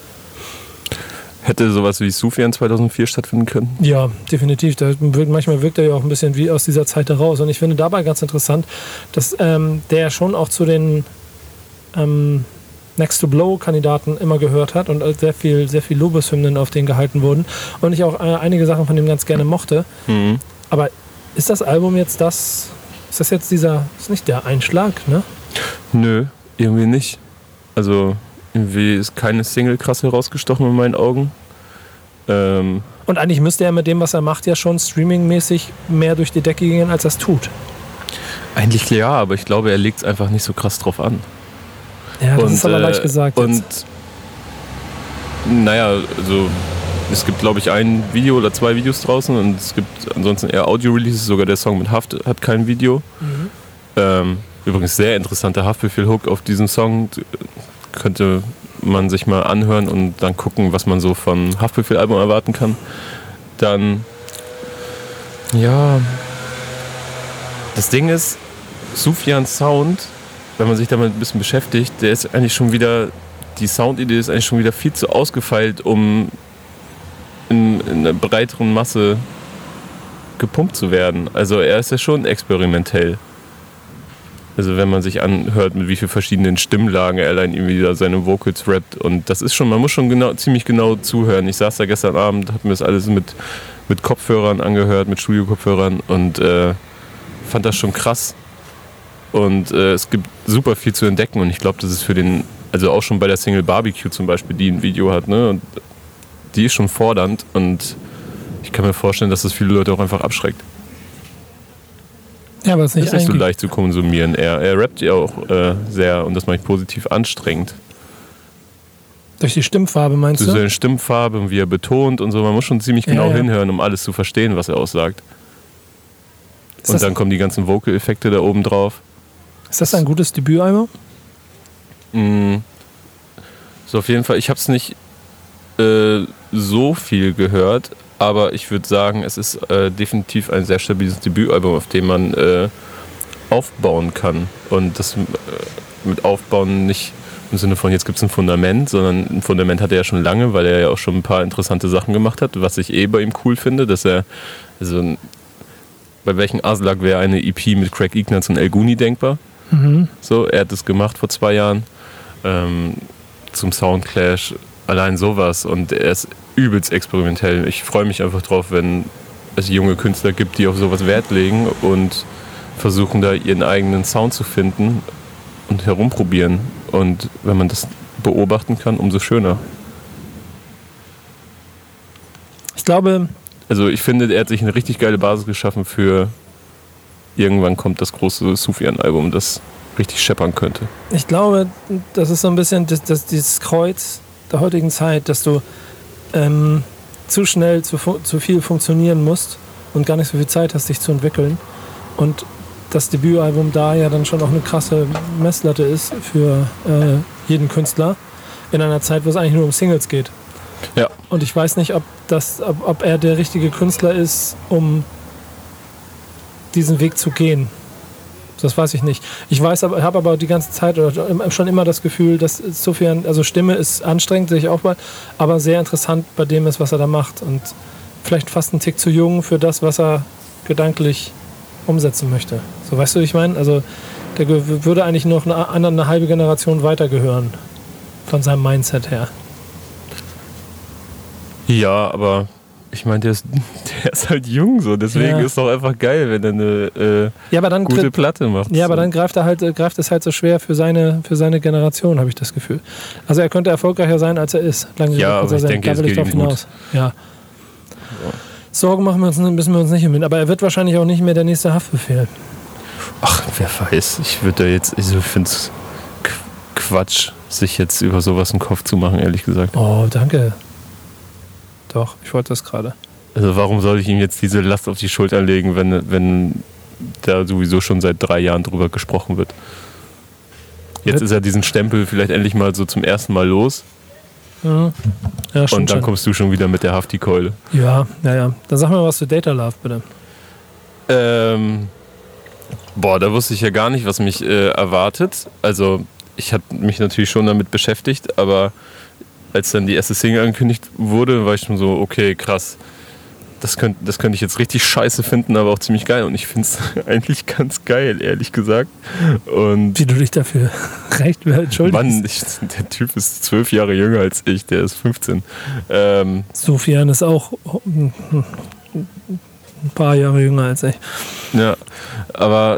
Hätte sowas wie Sufjan zweitausendvier stattfinden können? Ja, definitiv. Da wirkt, manchmal wirkt er ja auch ein bisschen wie aus dieser Zeit heraus. Und ich finde dabei ganz interessant, dass ähm, der schon auch zu den ähm, Next-to-Blow-Kandidaten immer gehört hat und sehr viel, sehr viel Lobeshymnen auf den gehalten wurden. Und ich auch äh, einige Sachen von dem ganz gerne mochte. Mhm. Aber ist das Album jetzt das, ist das jetzt dieser, ist nicht der Einschlag, ne? Nö, irgendwie nicht. Also irgendwie ist keine Single krass herausgestochen in meinen Augen. Ähm Und eigentlich müsste er mit dem, was er macht, ja schon streamingmäßig mehr durch die Decke gehen, als er es tut. Eigentlich ja, aber ich glaube, er legt es einfach nicht so krass drauf an. Ja, das und, ist aber äh, leicht gesagt. Und jetzt. naja, also es gibt, glaube ich, ein Video oder zwei Videos draußen und es gibt ansonsten eher Audio-Releases. Sogar der Song mit Haft hat kein Video. Mhm. Ähm, übrigens sehr interessanter Haftbefehl-Hook auf diesen Song. Könnte man sich mal anhören und dann gucken, was man so von Haftbefehl-Album erwarten kann. Dann, ja, das Ding ist, Sufjans Sound, wenn man sich damit ein bisschen beschäftigt, der ist eigentlich schon wieder, die Soundidee ist eigentlich schon wieder viel zu ausgefeilt, um in, in einer breiteren Masse gepumpt zu werden. Also er ist ja schon experimentell. Also wenn man sich anhört, mit wie vielen verschiedenen Stimmlagen er allein irgendwie da seine Vocals rappt. Und das ist schon, man muss schon genau, ziemlich genau zuhören. Ich saß da gestern Abend, hab mir das alles mit, mit Kopfhörern angehört, mit Studio-Kopfhörern und äh, fand das schon krass. Und äh, es gibt super viel zu entdecken und ich glaube, das ist für den, also auch schon bei der Single Barbecue zum Beispiel, die ein Video hat, ne? Und die ist schon fordernd und ich kann mir vorstellen, dass das viele Leute auch einfach abschreckt. Ja, aber es ist nicht, das ist nicht so leicht zu konsumieren. Er, er rappt ja auch äh, sehr, und das mache ich positiv, anstrengend. Durch die Stimmfarbe meinst Durch du? seine Stimmfarbe und wie er betont und so. Man muss schon ziemlich genau ja, ja. hinhören, um alles zu verstehen, was er aussagt. Ist und dann kommen die ganzen Vocal-Effekte da oben drauf. Ist das ein gutes Debütalbum? Mm, so auf jeden Fall. Ich habe es nicht äh, so viel gehört, aber ich würde sagen, es ist äh, definitiv ein sehr stabiles Debütalbum, auf dem man äh, aufbauen kann. Und das äh, mit aufbauen nicht im Sinne von, jetzt gibt es ein Fundament, sondern ein Fundament hat er ja schon lange, weil er ja auch schon ein paar interessante Sachen gemacht hat, was ich eh bei ihm cool finde, dass er, also bei welchen Aslak wäre eine E P mit Craig Ignatz und El Guni denkbar? Mhm. So, er hat das gemacht vor zwei Jahren ähm, zum Soundclash, allein sowas, und er ist übelst experimentell. Ich freue mich einfach drauf, wenn es junge Künstler gibt, die auf sowas Wert legen und versuchen da ihren eigenen Sound zu finden und herumprobieren. Und wenn man das beobachten kann, umso schöner. Ich glaube... Also ich finde, er hat sich eine richtig geile Basis geschaffen für irgendwann kommt das große Sufjan-Album, das richtig scheppern könnte. Ich glaube, das ist so ein bisschen das, das, dieses Kreuz der heutigen Zeit, dass du ähm, zu schnell zu, zu viel funktionieren musst und gar nicht so viel Zeit hast, dich zu entwickeln. Und das Debütalbum da ja dann schon auch eine krasse Messlatte ist für äh, jeden Künstler in einer Zeit, wo es eigentlich nur um Singles geht. Ja, Und ich weiß nicht, ob, das, ob, ob er der richtige Künstler ist, um diesen Weg zu gehen. Das weiß ich nicht. Ich weiß aber, habe aber die ganze Zeit oder schon immer das Gefühl, dass Sufjan, also Stimme ist anstrengend, sehe ich auch mal, aber sehr interessant bei dem ist, was er da macht. Und vielleicht fast ein Tick zu jung für das, was er gedanklich umsetzen möchte. So, weißt du, wie ich meine? Also der würde eigentlich noch eine, eine halbe Generation weitergehören. Von seinem Mindset her. Ja, aber ich meine, der ist, der ist halt jung so, deswegen ja. ist es doch einfach geil, wenn er eine äh, ja, aber dann gute tritt, Platte macht. Ja, aber so. dann greift er halt, greift es halt so schwer für seine, für seine Generation, habe ich das Gefühl. Also er könnte erfolgreicher sein, als er ist. Lange ja, aber ich sein. denke, da es will ich geht drauf ihm hinaus. gut. Ja. So. Sorgen machen wir uns, müssen wir uns nicht hin. Aber er wird wahrscheinlich auch nicht mehr der nächste Haftbefehl. Ach, wer weiß. Ich würde da jetzt, also ich finde es Quatsch, sich jetzt über sowas einen Kopf zu machen, ehrlich gesagt. Oh, danke. Doch, ich wollte das gerade. Also warum soll ich ihm jetzt diese Last auf die Schulter legen, wenn, wenn da sowieso schon seit drei Jahren drüber gesprochen wird? Jetzt wird? Ist er diesen Stempel vielleicht endlich mal so zum ersten Mal los. Mhm. Ja, und dann schon. kommst du schon wieder mit der Hafti-Keule. Ja, ja, ja. Dann sag mal was zu Data Love, bitte. Ähm, boah, da wusste ich ja gar nicht, was mich äh, erwartet. Also ich habe mich natürlich schon damit beschäftigt, aber als dann die erste Single angekündigt wurde, war ich schon so, okay, krass. Das könnte das könnt ich jetzt richtig scheiße finden, aber auch ziemlich geil. Und ich finde es eigentlich ganz geil, ehrlich gesagt. Und wie du dich dafür recht entschuldigst. Mann, ich, der Typ ist zwölf Jahre jünger als ich, der ist fünfzehn. Ähm, Sufjan ist auch ein paar Jahre jünger als ich. Ja, aber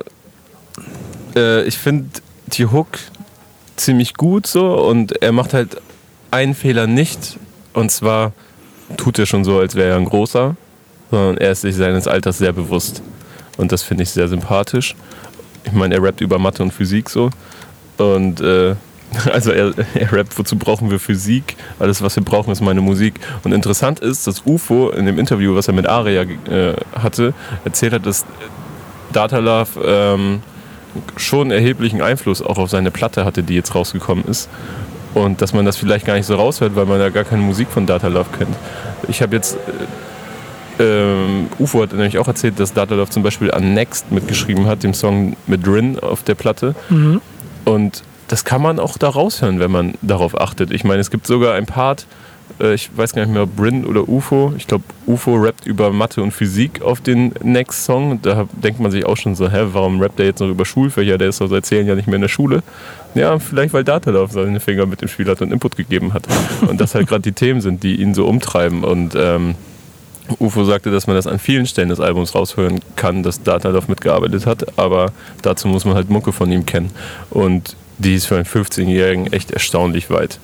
äh, ich finde die Hook ziemlich gut so und er macht halt einen Fehler nicht. Und zwar tut er schon so, als wäre er ein Großer, sondern er ist sich seines Alters sehr bewusst. Und das finde ich sehr sympathisch. Ich meine, er rappt über Mathe und Physik so. Und äh, also er, er rappt, wozu brauchen wir Physik? Alles, was wir brauchen, ist meine Musik. Und interessant ist, dass U F O in dem Interview, was er mit Aria äh, hatte, erzählt hat, dass Data Love ähm, schon erheblichen Einfluss auch auf seine Platte hatte, die jetzt rausgekommen ist. Und dass man das vielleicht gar nicht so raushört, weil man ja gar keine Musik von Data Love kennt. Ich habe jetzt, äh, ähm, U F O hat nämlich auch erzählt, dass Data Love zum Beispiel an Next mitgeschrieben hat, dem Song mit Rin auf der Platte. Mhm. Und das kann man auch da raushören, wenn man darauf achtet. Ich meine, es gibt sogar ein Part, äh, ich weiß gar nicht mehr, ob Rin oder U F O, ich glaube, U F O rappt über Mathe und Physik auf den Next-Song. Da denkt man sich auch schon so, hä, warum rappt der jetzt noch über Schulfächer? Der ist doch seit zehn Jahren nicht mehr in der Schule. Ja, vielleicht weil Data Love seine Finger mit dem Spiel hat und Input gegeben hat. Und das halt gerade die Themen sind, die ihn so umtreiben. Und ähm, U F O sagte, dass man das an vielen Stellen des Albums raushören kann, dass Data Love mitgearbeitet hat. Aber dazu muss man halt Mucke von ihm kennen. Und die ist für einen fünfzehnjährigen echt erstaunlich weit.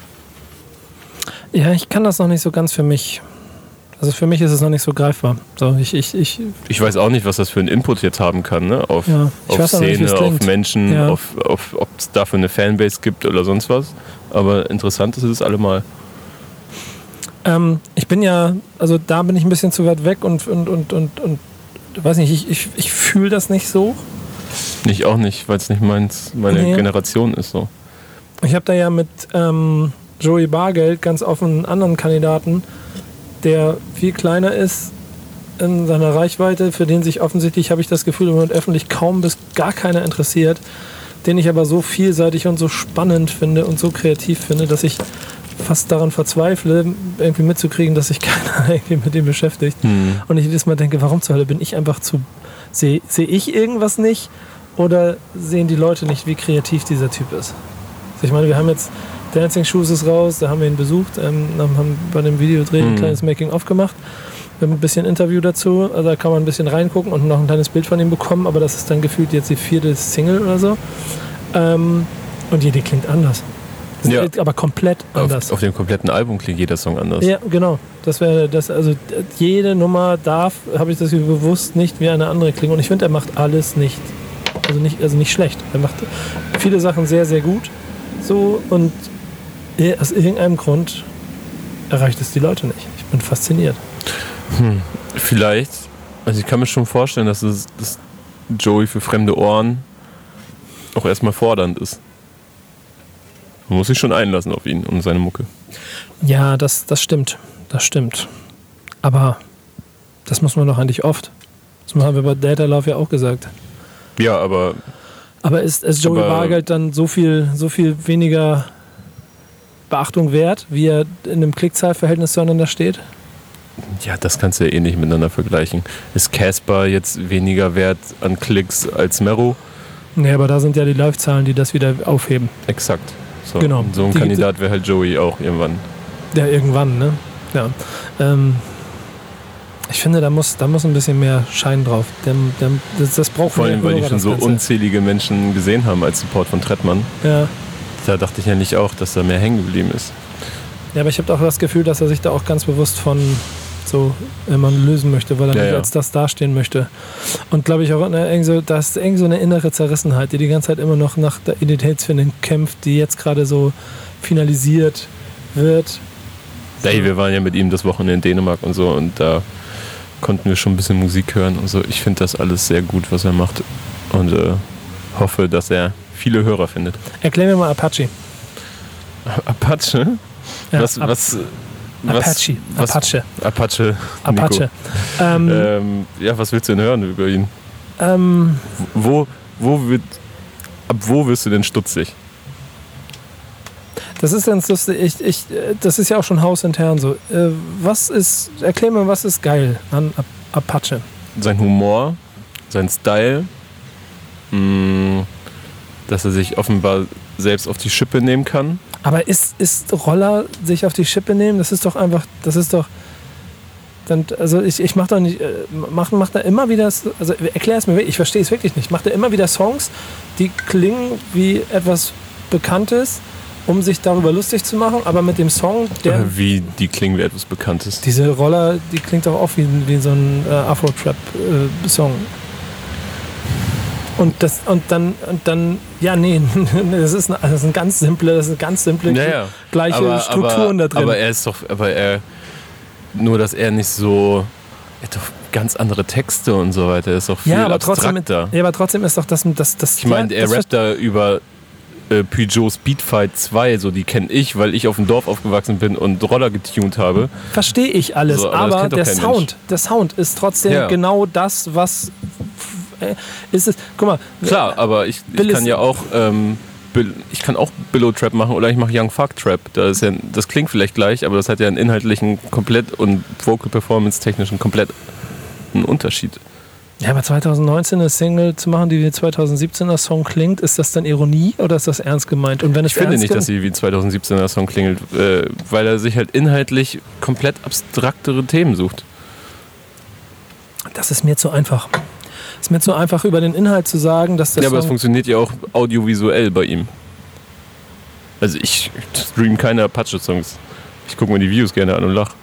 Ja, ich kann das noch nicht so ganz für mich. Also für mich ist es noch nicht so greifbar. So, ich, ich, ich, ich weiß auch nicht, was das für einen Input jetzt haben kann, ne? Auf, ja, auf Szene, nicht, auf Menschen, ja. auf, auf, ob es dafür eine Fanbase gibt oder sonst was. Aber interessant ist es allemal. Ähm, ich bin ja, also da bin ich ein bisschen zu weit weg und, und, und, und, und weiß nicht, ich, ich, ich fühle das nicht so. Ich auch nicht, weil es nicht meins, meine nee. Generation ist so. Ich habe da ja mit ähm, Joey Bargeld ganz offen einen anderen Kandidaten, der viel kleiner ist in seiner Reichweite, für den sich offensichtlich, habe ich das Gefühl, im Moment öffentlich kaum bis gar keiner interessiert, den ich aber so vielseitig und so spannend finde und so kreativ finde, dass ich fast daran verzweifle, irgendwie mitzukriegen, dass sich keiner irgendwie mit dem beschäftigt. Hm. Und ich jedes Mal denke, warum zur Hölle bin ich einfach zu... Sehe seh ich irgendwas nicht oder sehen die Leute nicht, wie kreativ dieser Typ ist? Also ich meine, wir haben jetzt Dancing Shoes ist raus, da haben wir ihn besucht, ähm, haben bei dem Videodreh ein kleines Making-of gemacht. Wir haben ein bisschen Interview dazu, also da kann man ein bisschen reingucken und noch ein kleines Bild von ihm bekommen, aber das ist dann gefühlt jetzt die vierte Single oder so. Ähm, und jede klingt anders. Ja. Aber komplett anders. Auf, auf dem kompletten Album klingt jeder Song anders. Ja, genau. Das wäre das, also jede Nummer darf, habe ich das bewusst, nicht wie eine andere klingen. Und ich finde, er macht alles nicht, also nicht, also nicht schlecht. Er macht viele Sachen sehr, sehr gut. So, und aus irgendeinem Grund erreicht es die Leute nicht. Ich bin fasziniert. Hm, vielleicht. Also ich kann mir schon vorstellen, dass, es, dass Joey für fremde Ohren auch erstmal fordernd ist. Man muss sich schon einlassen auf ihn und seine Mucke. Ja, das, das stimmt. das stimmt. Aber das muss man doch eigentlich oft. Das haben wir bei Data Love ja auch gesagt. Ja, aber... Aber ist, ist Joey aber, Bargeld dann so viel, so viel weniger Beachtung wert, wie er in einem Klickzahlverhältnis zueinander steht? Ja, das kannst du ja eh nicht miteinander vergleichen. Ist Casper jetzt weniger wert an Klicks als Mero? Nee, aber da sind ja die Live-Zahlen, die das wieder aufheben. Exakt. So, genau. so ein die, Kandidat wäre halt Joey auch irgendwann. Ja, irgendwann, ne? Ja. Ähm, ich finde, da muss, da muss ein bisschen mehr Schein drauf. Der, der, das, das braucht Vor allem, weil die schon so Ganze. unzählige Menschen gesehen haben als Support von Trettmann. Ja. Da dachte ich ja nicht auch, dass da mehr hängen geblieben ist. Ja, aber ich habe auch das Gefühl, dass er sich da auch ganz bewusst von so immer lösen möchte, weil er ja, nicht ja. als das dastehen möchte. Und glaube ich auch, ne, irgend so, da ist irgend so eine innere Zerrissenheit, die die ganze Zeit immer noch nach der Identitätsfindung kämpft, die jetzt gerade so finalisiert wird. Hey, wir waren ja mit ihm das Wochenende in Dänemark und so und da konnten wir schon ein bisschen Musik hören und so. Ich finde das alles sehr gut, was er macht und äh, hoffe, dass er viele Hörer findet. Erklär mir mal Apache. Apache? Ja, was, Ap- was, Apache. Was, Apache. Apache. Apache. Ähm, ähm, ja, was willst du denn hören über ihn? Ähm, wo, wo wird, ab wo wirst du denn stutzig? Das ist ganz lustig. Ich, ich, das ist ja auch schon hausintern so. Äh, was ist, erklär mir, was ist geil an Apache? Sein Humor, sein Style, mh, dass er sich offenbar selbst auf die Schippe nehmen kann. Aber ist, ist Roller sich auf die Schippe nehmen? Das ist doch einfach, das ist doch, dann, also ich, ich mach doch nicht, macht mach da immer wieder, also erklär es mir, ich verstehe es wirklich nicht, macht er immer wieder Songs, die klingen wie etwas Bekanntes, um sich darüber lustig zu machen, aber mit dem Song, der... Wie, die klingen wie etwas Bekanntes. Diese Roller, die klingt doch auch wie, wie so ein äh, Afro-Trap-Song. Äh, Und das und dann und dann ja nee, das ist eine, das ist eine ganz simple, das ist eine ganz simple ja, ja. gleiche aber, Strukturen aber, da drin. Aber er ist doch, aber er nur, dass er nicht so, er hat doch ganz andere Texte und so weiter, er ist doch viel ja, aber abstrakter. Trotzdem, ja, aber trotzdem ist doch das das das. Ich meine, ja, er das rappt da über äh, Peugeot Speedfight zwei, so die kenne ich, weil ich auf dem Dorf aufgewachsen bin und Roller getunt habe. Verstehe ich alles, so, aber, aber der Sound, Mensch. der Sound ist trotzdem ja. genau das, was ist es. Guck mal. Klar, aber ich, ich kann ja auch ähm, ich kann auch Billow Trap machen oder ich mache Young Fuck Trap. Das, ist ja, das klingt vielleicht gleich, aber das hat ja einen inhaltlichen komplett und Vocal Performance technischen komplett einen Unterschied. Ja, aber zwanzig neunzehn eine Single zu machen, die wie zwanzig siebzehner Song klingt, ist das dann Ironie oder ist das ernst gemeint? Und wenn es ich finde nicht, gem- dass sie wie zwanzig siebzehner Song klingelt, äh, weil er sich halt inhaltlich komplett abstraktere Themen sucht. Das ist mir zu einfach. Es ist mir zu einfach, über den Inhalt zu sagen, dass das. Ja, aber es Song funktioniert ja auch audiovisuell bei ihm. Also ich stream keine Apache-Songs. Ich gucke mir die Views gerne an und lach.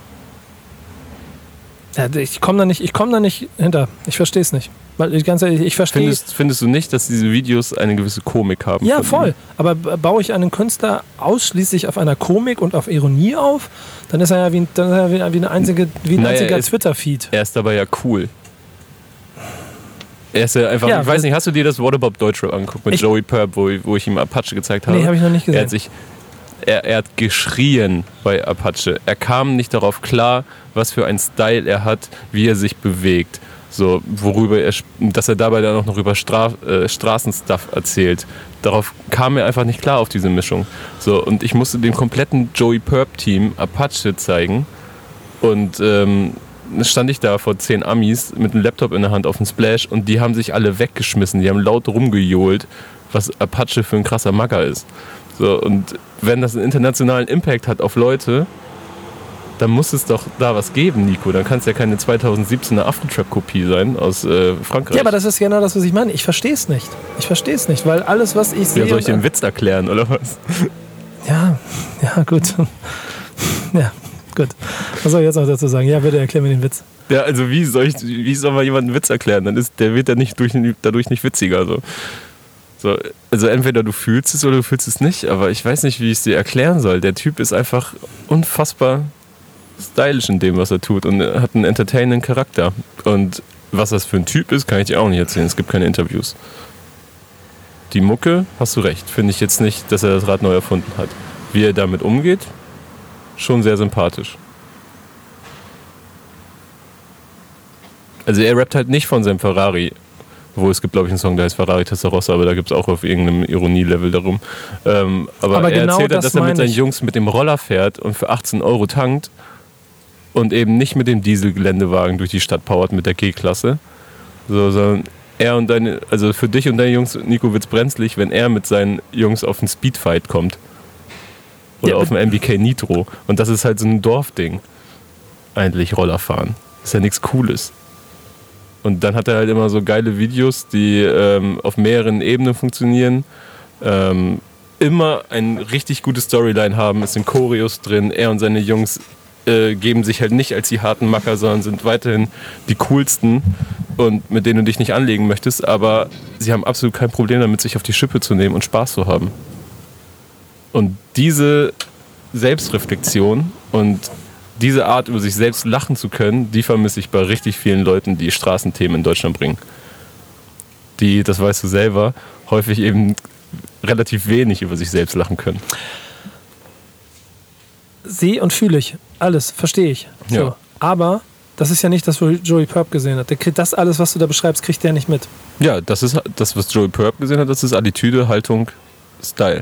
Ja, ich komme da nicht, ich komme da nicht hinter. Ich verstehe es nicht. Weil ich ganz ehrlich, ich verstehe. Findest, findest du nicht, dass diese Videos eine gewisse Komik haben? Ja, voll. Aber baue ich einen Künstler ausschließlich auf einer Komik und auf Ironie auf, dann ist er ja wie, dann ist er wie eine einzige, wie ein naja, einziger ist, Twitter-Feed. Er ist dabei ja cool. Er ist ja einfach, ja, ich weiß nicht, hast du dir das What About Deutschrap angeguckt mit Joey Purp, wo, wo ich ihm Apache gezeigt habe? Nee, habe ich noch nicht gesehen. Er hat sich, er, er hat geschrien bei Apache. Er kam nicht darauf klar, was für einen Style er hat, wie er sich bewegt. So, worüber er, dass er dabei dann auch noch über Stra- äh, Straßenstuff erzählt. Darauf kam er einfach nicht klar auf diese Mischung. So, und ich musste dem kompletten Joey Purp-Team Apache zeigen. Und ähm, stand ich da vor zehn Amis mit einem Laptop in der Hand auf dem Splash und die haben sich alle weggeschmissen. Die haben laut rumgejohlt, was Apache für ein krasser Magger ist. So, und wenn das einen internationalen Impact hat auf Leute, dann muss es doch da was geben, Nico. Dann kann es ja keine zwanzig siebzehner Afro-Trap-Kopie sein aus äh, Frankreich. Ja, aber das ist genau das, was ich meine. Ich verstehe es nicht. Ich verstehe es nicht, weil alles, was ich sehe... Ja, soll ich den Witz erklären, oder was? Ja, ja, gut. Ja, gut. Was soll ich jetzt noch dazu sagen? Ja, bitte erklär mir den Witz. Ja, also wie soll ich, wie soll man jemanden einen Witz erklären? Dann ist, der wird ja nicht durch, dadurch nicht witziger. So. So, also entweder du fühlst es oder du fühlst es nicht, aber ich weiß nicht, wie ich es dir erklären soll. Der Typ ist einfach unfassbar stylisch in dem, was er tut und hat einen entertainenden Charakter. Und was das für ein Typ ist, kann ich dir auch nicht erzählen. Es gibt keine Interviews. Die Mucke, hast du recht, finde ich jetzt nicht, dass er das Rad neu erfunden hat. Wie er damit umgeht, schon sehr sympathisch. Also er rappt halt nicht von seinem Ferrari. Wo es gibt, glaube ich, einen Song, der heißt Ferrari Testarossa, aber da gibt es auch auf irgendeinem Ironie-Level darum. Ähm, aber, aber er genau erzählt halt, das dass er mit seinen ich. Jungs mit dem Roller fährt und für achtzehn Euro tankt und eben nicht mit dem Dieselgeländewagen durch die Stadt powert mit der G-Klasse. So, sondern er und deine, also für dich und deine Jungs, Nico, wird's brenzlig, wenn er mit seinen Jungs auf einen Speedfight kommt. Oder ja, auf dem M B K Nitro. Und das ist halt so ein Dorfding. Eigentlich Rollerfahren. Ist ja nichts Cooles. Und dann hat er halt immer so geile Videos, die ähm, auf mehreren Ebenen funktionieren. Ähm, immer ein richtig gute Storyline haben. Es sind Choreos drin. Er und seine Jungs äh, geben sich halt nicht als die harten Macker, sondern sind weiterhin die coolsten und mit denen du dich nicht anlegen möchtest. Aber sie haben absolut kein Problem damit, sich auf die Schippe zu nehmen und Spaß zu haben. Und diese Selbstreflexion und diese Art, über sich selbst lachen zu können, die vermisse ich bei richtig vielen Leuten, die Straßenthemen in Deutschland bringen. Die, das weißt du selber, häufig eben relativ wenig über sich selbst lachen können. Sehe und fühle ich. Alles, verstehe ich. So. Ja. Aber das ist ja nicht das, was Joey Purp gesehen hat. Der kriegt das alles, was du da beschreibst, kriegt der nicht mit. Ja, das ist das, was Joey Purp gesehen hat, das ist Attitüde, Haltung, Style.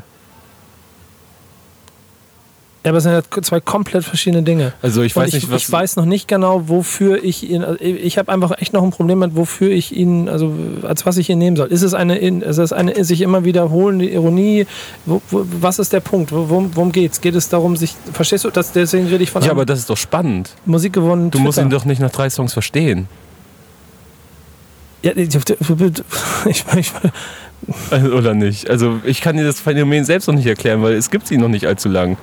Ja, aber es sind ja zwei komplett verschiedene Dinge. Also ich weiß ich, nicht, was... Ich weiß noch nicht genau, wofür ich ihn... Also ich habe einfach echt noch ein Problem mit, wofür ich ihn... Also als was ich ihn nehmen soll. Ist es eine, ist es eine sich immer wiederholende Ironie? Wo, wo, was ist der Punkt? Worum, worum geht's? Geht es darum, sich... Verstehst du? Das, deswegen rede ich von... Ja, aber das ist doch spannend. Musik gewonnen. Du Twitter. musst ihn doch nicht nach drei Songs verstehen. Ja, ich... ich, ich also, oder nicht? Also ich kann dir das Phänomen selbst noch nicht erklären, weil es gibt ihn noch nicht allzu lang.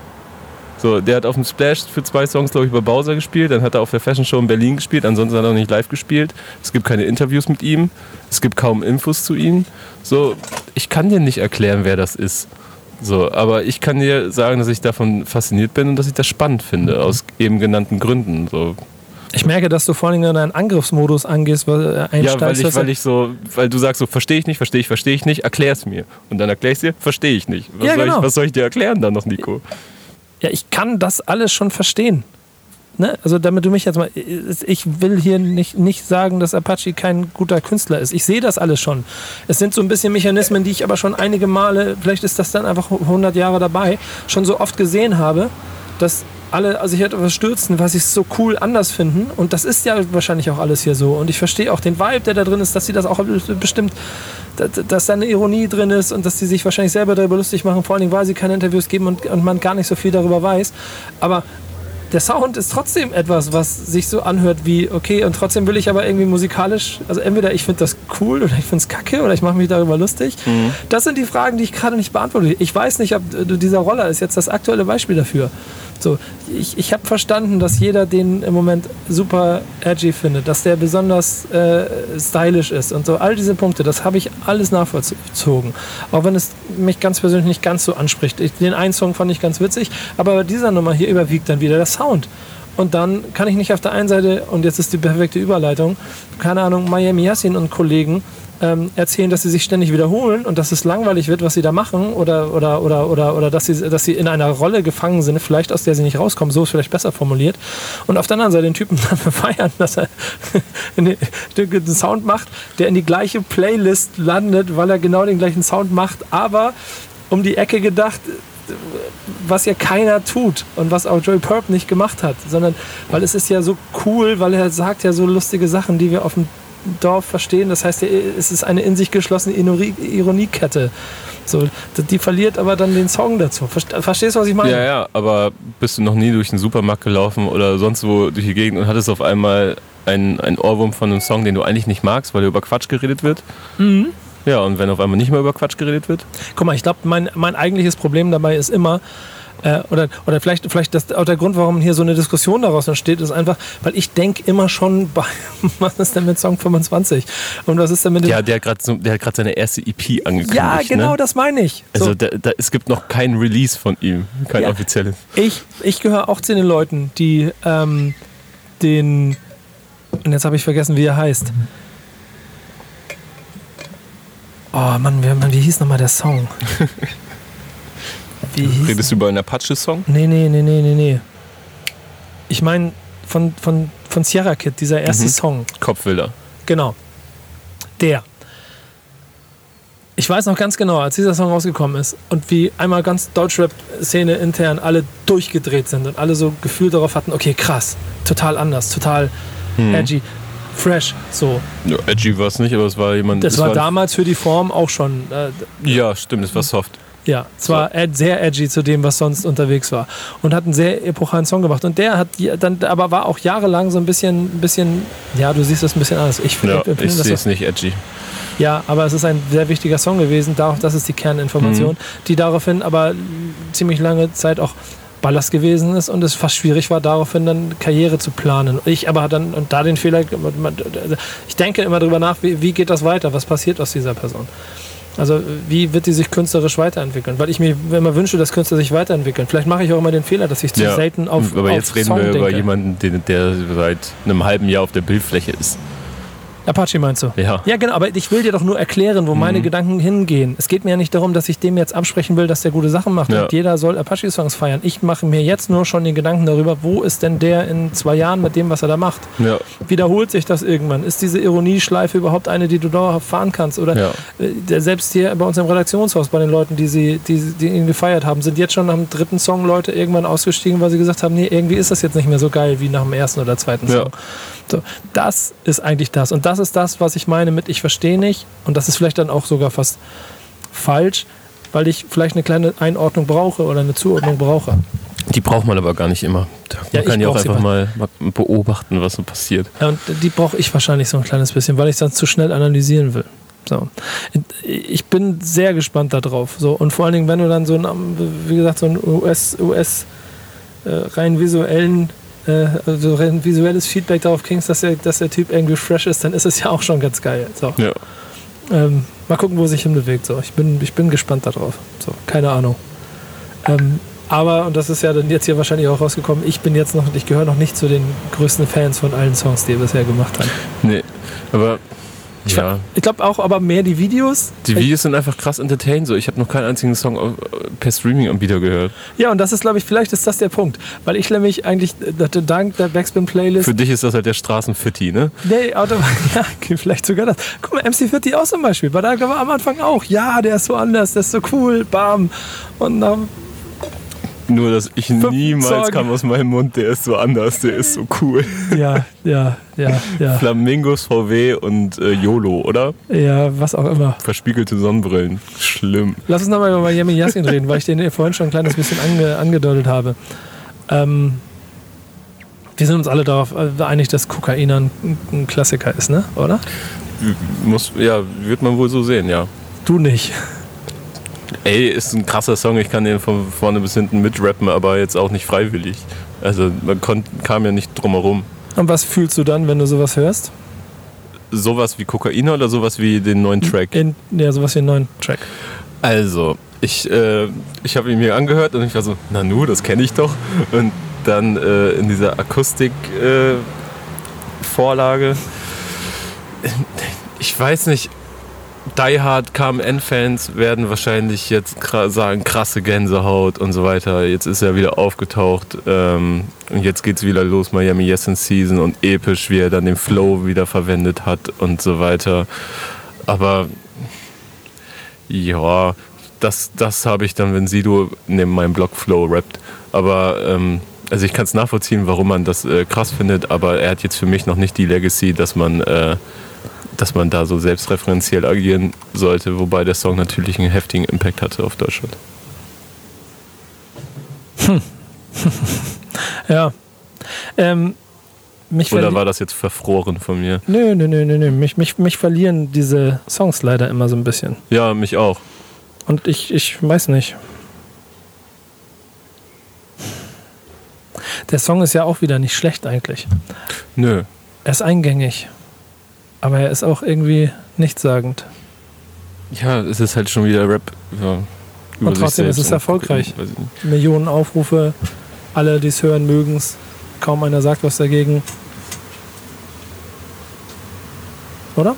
So, der hat auf dem Splash für zwei Songs, glaube ich, bei Bowser gespielt. Dann hat er auf der Fashion Show in Berlin gespielt. Ansonsten hat er noch nicht live gespielt. Es gibt keine Interviews mit ihm. Es gibt kaum Infos zu ihm. So, ich kann dir nicht erklären, wer das ist. So, aber ich kann dir sagen, dass ich davon fasziniert bin und dass ich das spannend finde, aus eben genannten Gründen. So. Ich merke, dass du vor allem in deinen Angriffsmodus angehst, weil äh, Ja, weil ich, weil ich so, weil du sagst so, verstehe ich nicht, verstehe ich, verstehe ich nicht, erklär's mir. Und dann erklär ich dir, verstehe ich nicht. Was, ja, soll genau. ich, was soll ich dir erklären dann noch, Nico? Ja, ich kann das alles schon verstehen. Ne? Also damit du mich jetzt mal... Ich will hier nicht, nicht sagen, dass Apache kein guter Künstler ist. Ich sehe das alles schon. Es sind so ein bisschen Mechanismen, die ich aber schon einige Male, vielleicht ist das dann einfach hundert Jahre dabei, schon so oft gesehen habe, dass alle sich halt etwas stürzen, was ich so cool anders finden. Und das ist ja wahrscheinlich auch alles hier so. Und ich verstehe auch den Vibe, der da drin ist, dass sie das auch bestimmt, dass da eine Ironie drin ist und dass sie sich wahrscheinlich selber darüber lustig machen, vor allen Dingen, weil sie keine Interviews geben und, und man gar nicht so viel darüber weiß. Aber der Sound ist trotzdem etwas, was sich so anhört wie, okay, und trotzdem will ich aber irgendwie musikalisch, also entweder ich finde das cool oder ich finde es kacke oder ich mache mich darüber lustig. Mhm. Das sind die Fragen, die ich gerade nicht beantworte. Ich weiß nicht, ob dieser Roller ist jetzt das aktuelle Beispiel dafür. So, ich ich habe verstanden, dass jeder den im Moment super edgy findet, dass der besonders äh, stylisch ist und so. All diese Punkte, das habe ich alles nachvollzogen. Auch wenn es mich ganz persönlich nicht ganz so anspricht. Ich, den einen Song fand ich ganz witzig, aber bei dieser Nummer hier überwiegt dann wieder der Sound. Und dann kann ich nicht auf der einen Seite, und jetzt ist die perfekte Überleitung, keine Ahnung, Miami Yassin und Kollegen ähm, erzählen, dass sie sich ständig wiederholen und dass es langweilig wird, was sie da machen, oder, oder, oder, oder, oder dass, sie, dass sie in einer Rolle gefangen sind, vielleicht aus der sie nicht rauskommen, so ist vielleicht besser formuliert. Und auf der anderen Seite den Typen dann feiern, dass er einen Sound macht, der in die gleiche Playlist landet, weil er genau den gleichen Sound macht, aber um die Ecke gedacht, was ja keiner tut und was auch Joey Purp nicht gemacht hat, sondern weil es ist ja so cool, weil er sagt ja so lustige Sachen, die wir auf dem Dorf verstehen. Das heißt, es ist eine in sich geschlossene Ironiekette. So, die verliert aber dann den Song dazu. Verstehst du, was ich meine? Ja, ja, aber bist du noch nie durch den Supermarkt gelaufen oder sonst wo durch die Gegend und hattest auf einmal einen, einen Ohrwurm von einem Song, den du eigentlich nicht magst, weil über Quatsch geredet wird? Mhm. Ja, und wenn auf einmal nicht mehr über Quatsch geredet wird? Guck mal, ich glaube, mein, mein eigentliches Problem dabei ist immer, äh, oder, oder vielleicht, vielleicht das, auch der Grund, warum hier so eine Diskussion daraus entsteht, ist einfach, weil ich denke immer schon bei, was ist denn mit Song fünfundzwanzig? Und was ist denn mit dem... Ja, der hat gerade so, seine erste E P angekündigt. Ja, genau, ne? Das meine ich. Also so. da, da, es gibt noch kein Release von ihm, kein ja, offizielles. Ich, ich gehöre auch zu den Leuten, die ähm, den... Und jetzt habe ich vergessen, wie er heißt. Oh Mann, wie, Mann, wie hieß nochmal der Song? Wie hieß Redest du über einen Apache-Song? Nee, nee, nee, nee, nee, nee. Ich meine, von, von, von Sierra Kid, dieser erste Mhm. Song. Kopfwilder. Genau. Der. Ich weiß noch ganz genau, als dieser Song rausgekommen ist und wie einmal ganz Deutschrap-Szene intern alle durchgedreht sind und alle so Gefühl darauf hatten, okay, krass, total anders, total Mhm. edgy, fresh, so. Ja, edgy war es nicht, aber es war jemand... Das es war damals für die Form auch schon, äh, Ja, stimmt, es war soft. ja, es war ed- sehr edgy zu dem, was sonst unterwegs war und hat einen sehr epochalen Song gemacht und der hat ja dann, aber war auch jahrelang so ein bisschen, ein bisschen, ja, du siehst das ein bisschen anders. Ich, Ja, empfinde ich das sehe so- es nicht edgy. Ja, aber es ist ein sehr wichtiger Song gewesen. Darauf, das ist die Kerninformation, Mhm. die daraufhin aber ziemlich lange Zeit auch Ballast gewesen ist und es fast schwierig war, daraufhin dann Karriere zu planen. Ich aber dann, und da den Fehler, ich denke immer darüber nach, wie, wie geht das weiter, was passiert aus dieser Person? Also wie wird die sich künstlerisch weiterentwickeln? Weil ich mir immer wünsche, dass Künstler sich weiterentwickeln. Vielleicht mache ich auch immer den Fehler, dass ich zu Ja, selten auf aber auf jetzt reden Song wir über denke. jemanden, der, der seit einem halben Jahr auf der Bildfläche ist. Apache meinst du? Ja. Ja, genau, aber ich will dir doch nur erklären, wo meine Mhm. Gedanken hingehen. Es geht mir ja nicht darum, dass ich dem jetzt absprechen will, dass der gute Sachen macht Ja. und jeder soll Apache-Songs feiern. Ich mache mir jetzt nur schon den Gedanken darüber, wo ist denn der in zwei Jahren mit dem, was er da macht? Ja. Wiederholt sich das irgendwann? Ist diese Ironieschleife überhaupt eine, die du dauerhaft fahren kannst? Oder Ja. äh, der- selbst hier bei uns im Redaktionshaus, bei den Leuten, die, sie, die, die ihn gefeiert haben, sind jetzt schon nach dem dritten Song Leute irgendwann ausgestiegen, weil sie gesagt haben, nee, irgendwie ist das jetzt nicht mehr so geil wie nach dem ersten oder zweiten Ja. Song. So, das ist eigentlich das. Und das ist das, was ich meine mit ich verstehe nicht. Und das ist vielleicht dann auch sogar fast falsch, weil ich vielleicht eine kleine Einordnung brauche oder eine Zuordnung brauche. Die braucht man aber gar nicht immer. Man Ja, ich kann ja auch brauch sie einfach mal, mal beobachten, was so passiert. Ja, und die brauche ich wahrscheinlich so ein kleines bisschen, weil ich es dann zu schnell analysieren will. So. Ich bin sehr gespannt darauf. So. Und vor allen Dingen, wenn du dann so ein, wie gesagt, so ein U S, U S äh, rein visuellen äh, also rein visuelles Feedback darauf kriegst, dass der, dass der Typ irgendwie fresh ist, dann ist es ja auch schon ganz geil. So. Ja. Ähm, mal gucken, wo sich hinbewegt. So. Ich, bin, ich bin gespannt darauf. So. Keine Ahnung. Ähm, aber, und das ist ja dann jetzt hier wahrscheinlich auch rausgekommen, ich bin jetzt noch, ich gehöre noch nicht zu den größten Fans von allen Songs, die er bisher gemacht hat. Nee, aber Ich, ja. ich glaube auch, aber mehr die Videos. Die Videos sind einfach krass entertained. So. Ich habe noch keinen einzigen Song auf- per Streaming-Anbieter gehört. Ja, und das ist, glaube ich, vielleicht ist das der Punkt. Weil ich nämlich eigentlich, äh, dank der Backspin-Playlist. Für dich ist das halt der Straßenfitti, ne? Nee, Auto, ja, vielleicht sogar das. Guck mal, M C vierzig auch zum Beispiel. War da glaube ich am Anfang auch. Ja, der ist so anders, der ist so cool, bam. Und dann. Nur, dass ich niemals Sorgen. kam aus meinem Mund, der ist so anders, der ist so cool. Ja, ja, ja, ja. Flamingos, V W und äh, YOLO, oder? Ja, was auch immer. Verspiegelte Sonnenbrillen. Schlimm. Lass uns nochmal über Miami Yassin reden, weil ich den vorhin schon ein kleines bisschen ange, angedeutet habe. Ähm, wir sind uns alle darauf einig, dass Kokain ein, ein Klassiker ist, ne? Oder? Muss, ja, wird man wohl so sehen, ja. Du nicht. Ey, ist ein krasser Song, ich kann den von vorne bis hinten mitrappen, aber jetzt auch nicht freiwillig. Also man konnt, kam ja nicht drum herum. Und was fühlst du dann, wenn du sowas hörst? Sowas wie Kokain oder sowas wie den neuen Track? In, ja, sowas wie einen neuen Track. Also, ich, äh, ich habe ihn mir angehört und ich war so, na nu, das kenne ich doch. Und dann äh, in dieser Akustik-Vorlage, äh, ich weiß nicht, Die Hard K M N-Fans werden wahrscheinlich jetzt kra- sagen, krasse Gänsehaut und so weiter. Jetzt ist er wieder aufgetaucht ähm, und jetzt geht's wieder los, Miami Yassin Season und episch, wie er dann den Flow wieder verwendet hat und so weiter. Aber ja, das, das habe ich dann, wenn Sido neben meinem Blog Flow rappt. Aber ähm, also ich kann es nachvollziehen, warum man das äh, krass findet, aber er hat jetzt für mich noch nicht die Legacy, dass man äh, dass man da so selbstreferenziell agieren sollte, wobei der Song natürlich einen heftigen Impact hatte auf Deutschland. Ja. Ähm, mich Oder verli- war das jetzt verfroren von mir? Nö, nö, nö, nö, nö. Mich, mich, mich verlieren diese Songs leider immer so ein bisschen. Ja, mich auch. Und ich, ich weiß nicht. Der Song ist ja auch wieder nicht schlecht eigentlich. Nö. Er ist eingängig. Aber er ist auch irgendwie nichtssagend. Ja, es ist halt schon wieder Rap. Ja, über Und sich trotzdem ist selbst es und- erfolgreich. weiß ich nicht. Millionen Aufrufe, alle, die es hören, mögen es. Kaum einer sagt was dagegen. Oder?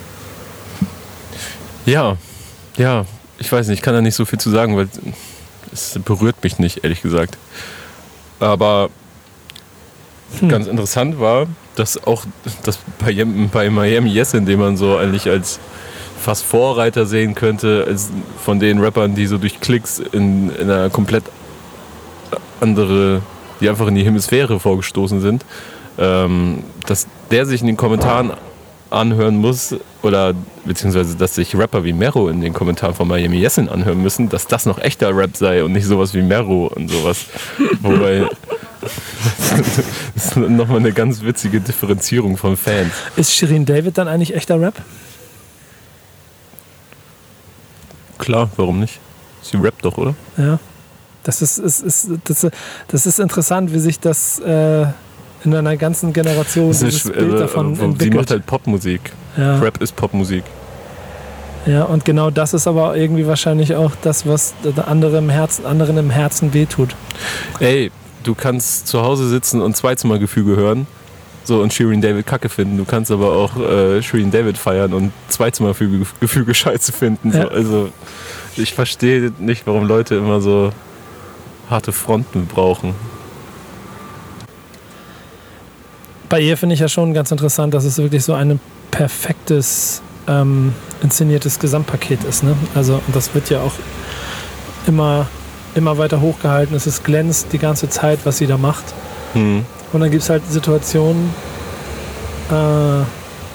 Ja, ja, ich weiß nicht, ich kann da nicht so viel zu sagen, weil es berührt mich nicht, ehrlich gesagt. Aber hm. ganz interessant war, dass auch das bei, bei Miami Yes, in dem man so eigentlich als fast Vorreiter sehen könnte, als von den Rappern, die so durch Klicks in, in einer komplett andere, die einfach in die Hemisphäre vorgestoßen sind, ähm, dass der sich in den Kommentaren anhören muss, oder beziehungsweise dass sich Rapper wie Mero in den Kommentaren von Miami Yessin anhören müssen, dass das noch echter Rap sei und nicht sowas wie Mero und sowas. Wobei das ist nochmal eine ganz witzige Differenzierung von Fans. Ist Shirin David dann eigentlich echter Rap? Klar, warum nicht? Sie rappt doch, oder? Ja. Das ist, ist, ist, das, das ist interessant, wie sich das äh, in einer ganzen Generation das dieses ist, Bild äh, davon sie entwickelt. Sie macht halt Popmusik. Ja. Rap ist Popmusik. Ja, und genau das ist aber irgendwie wahrscheinlich auch das, was andere im Herzen, anderen im Herzen wehtut. Ey, du kannst zu Hause sitzen und Zweizimmergefüge hören, so, und Shirin David Kacke finden. Du kannst aber auch äh, Shirin David feiern und Zweizimmergefüge scheiße finden. So. Ja. Also ich verstehe nicht, warum Leute immer so harte Fronten brauchen. Bei ihr finde ich ja schon ganz interessant, dass es wirklich so ein perfektes ähm, inszeniertes Gesamtpaket ist. Ne? Also und das wird ja auch immer, immer weiter hochgehalten. Es ist glänzt die ganze Zeit, was sie da macht. Hm. Und dann gibt es halt Situationen, äh,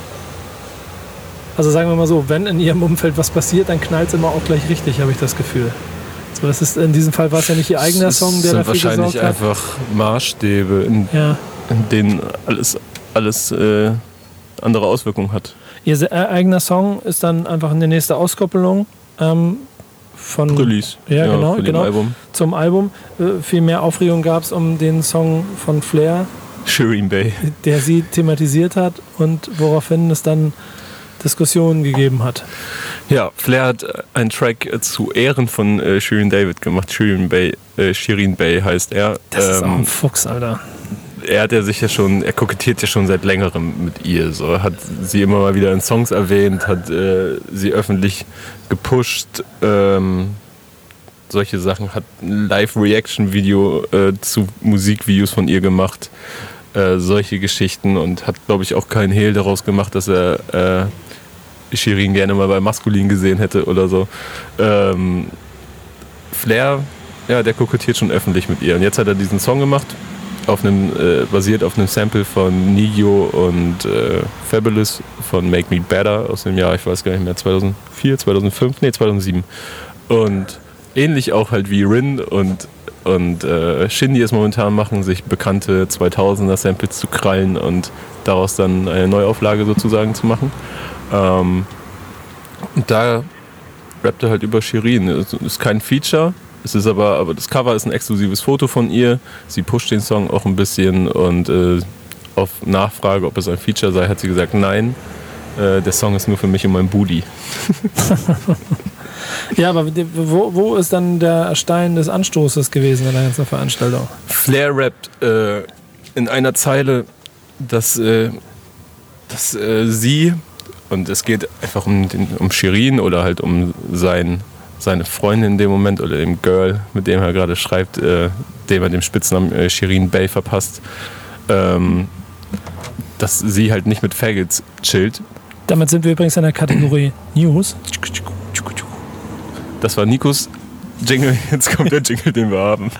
also sagen wir mal so, wenn in ihrem Umfeld was passiert, dann knallt es immer auch gleich richtig, habe ich das Gefühl. So, das ist, in diesem Fall war es ja nicht ihr eigener Song, der dafür gesorgt hat. Das sind wahrscheinlich einfach Maßstäbe, in, ja. in denen alles, alles äh, andere Auswirkungen hat. Ihr äh, eigener Song ist dann einfach eine nächste Auskoppelung ähm, von Release. Ja, ja genau, von dem genau. Album. Zum Album. Äh, viel mehr Aufregung gab es um den Song von Flair, Shirin Bey, der sie thematisiert hat und woraufhin es dann Diskussionen gegeben hat. Ja, Flair hat einen Track zu Ehren von äh, Shirin David gemacht. Shirin Bey, äh, Shirin Bey heißt er. Das ähm, ist auch ein ähm, Fuchs, Alter. Er hat ja sich ja schon, er kokettiert ja schon seit längerem mit ihr. So, hat sie immer mal wieder in Songs erwähnt, hat äh, sie öffentlich gepusht, ähm, solche Sachen, hat ein Live-Reaction-Video äh, zu Musikvideos von ihr gemacht, äh, solche Geschichten, und hat, glaube ich, auch keinen Hehl daraus gemacht, dass er äh, Shirin gerne mal bei Maskulin gesehen hätte oder so. Ähm, Flair, ja, der kokettiert schon öffentlich mit ihr. Und jetzt hat er diesen Song gemacht, auf einem, äh, basiert auf einem Sample von Nio und äh, Fabulous von Make Me Better aus dem Jahr, ich weiß gar nicht mehr, zweitausendvier, zweitausendfünf, nee, zweitausendsieben. Und ähnlich auch halt wie Rin und, und äh, Shindy es momentan machen, sich bekannte zweitausender Samples zu krallen und daraus dann eine Neuauflage sozusagen zu machen. Ähm, und da rappt er halt über Shirin. Es ist kein Feature, es ist aber, aber das Cover ist ein exklusives Foto von ihr. Sie pusht den Song auch ein bisschen, und äh, auf Nachfrage, ob es ein Feature sei, hat sie gesagt, nein, äh, der Song ist nur für mich und mein Booty. Ja, aber wo, wo ist dann der Stein des Anstoßes gewesen in der ganzen Veranstaltung? Flair rappt äh, in einer Zeile, dass, äh, dass äh, sie, und es geht einfach um, den, um Shirin oder halt um sein, seine Freundin in dem Moment oder dem Girl, mit dem er gerade schreibt, äh, dem er den Spitznamen äh, Shirin Bey verpasst, ähm, dass sie halt nicht mit Faggots chillt. Damit sind wir übrigens in der Kategorie News. Das war Nikos Jingle, jetzt kommt der Jingle, den wir haben.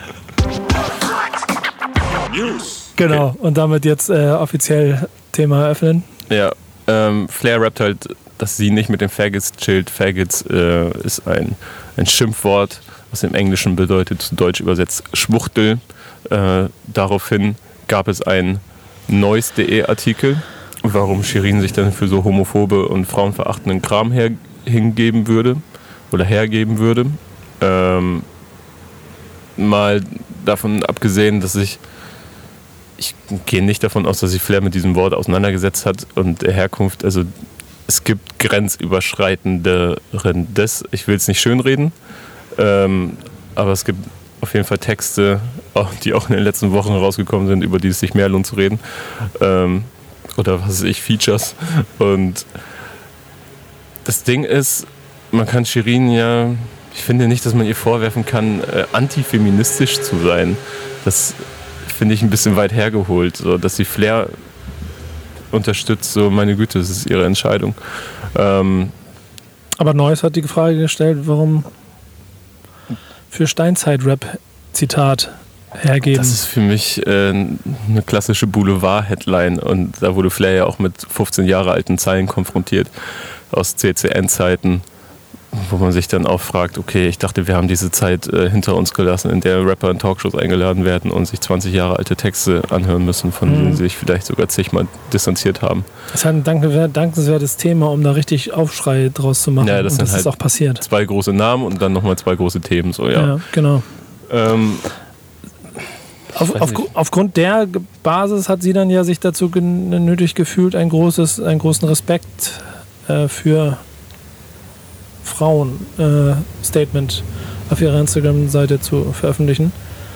News. Genau, okay. Und damit jetzt äh, offiziell Thema eröffnen. Ja, ähm, Flair rappt halt, dass sie nicht mit den Faggots chillt. Faggots äh, ist ein, ein Schimpfwort, was im Englischen bedeutet, zu Deutsch übersetzt Schwuchtel. Äh, daraufhin gab es einen Noise Punkt de Artikel, warum Shirin sich dann für so homophobe und frauenverachtenden Kram her, hingeben würde oder hergeben würde. Ähm, mal davon abgesehen, dass ich ich gehe nicht davon aus, dass sich Flair mit diesem Wort auseinandergesetzt hat und der Herkunft, also es gibt grenzüberschreitenderes, ich will es nicht schönreden, ähm, aber es gibt auf jeden Fall Texte, die auch in den letzten Wochen rausgekommen sind, über die es sich mehr lohnt zu reden, ähm, oder was weiß ich, Features. Und das Ding ist, man kann Shirin ja, ich finde nicht, dass man ihr vorwerfen kann, äh, antifeministisch zu sein. Das finde ich ein bisschen weit hergeholt. So, dass sie Flair unterstützt, so meine Güte, das ist ihre Entscheidung. Ähm, Aber Neuss hat die Frage gestellt, warum für Steinzeit-Rap, Zitat, hergeben. Das ist für mich äh, eine klassische Boulevard-Headline und da wurde Flair ja auch mit fünfzehn Jahre alten Zeilen konfrontiert aus C C N-Zeiten, wo man sich dann auch fragt, okay, ich dachte, wir haben diese Zeit äh, hinter uns gelassen, in der Rapper in Talkshows eingeladen werden und sich zwanzig Jahre alte Texte anhören müssen, von mhm. denen sie sich vielleicht sogar zigmal distanziert haben. Das ist halt ein dankenswertes Thema, um da richtig Aufschrei draus zu machen. Ja, das und sind das halt ist auch passiert. Zwei große Namen und dann nochmal zwei große Themen. So, ja. ja, genau. Ähm, Auf, auf, aufgrund der Basis hat sie dann ja sich dazu genötigt gefühlt, ein großes, einen großen Respekt äh, für Frauen äh, Statement auf ihrer Instagram-Seite zu veröffentlichen.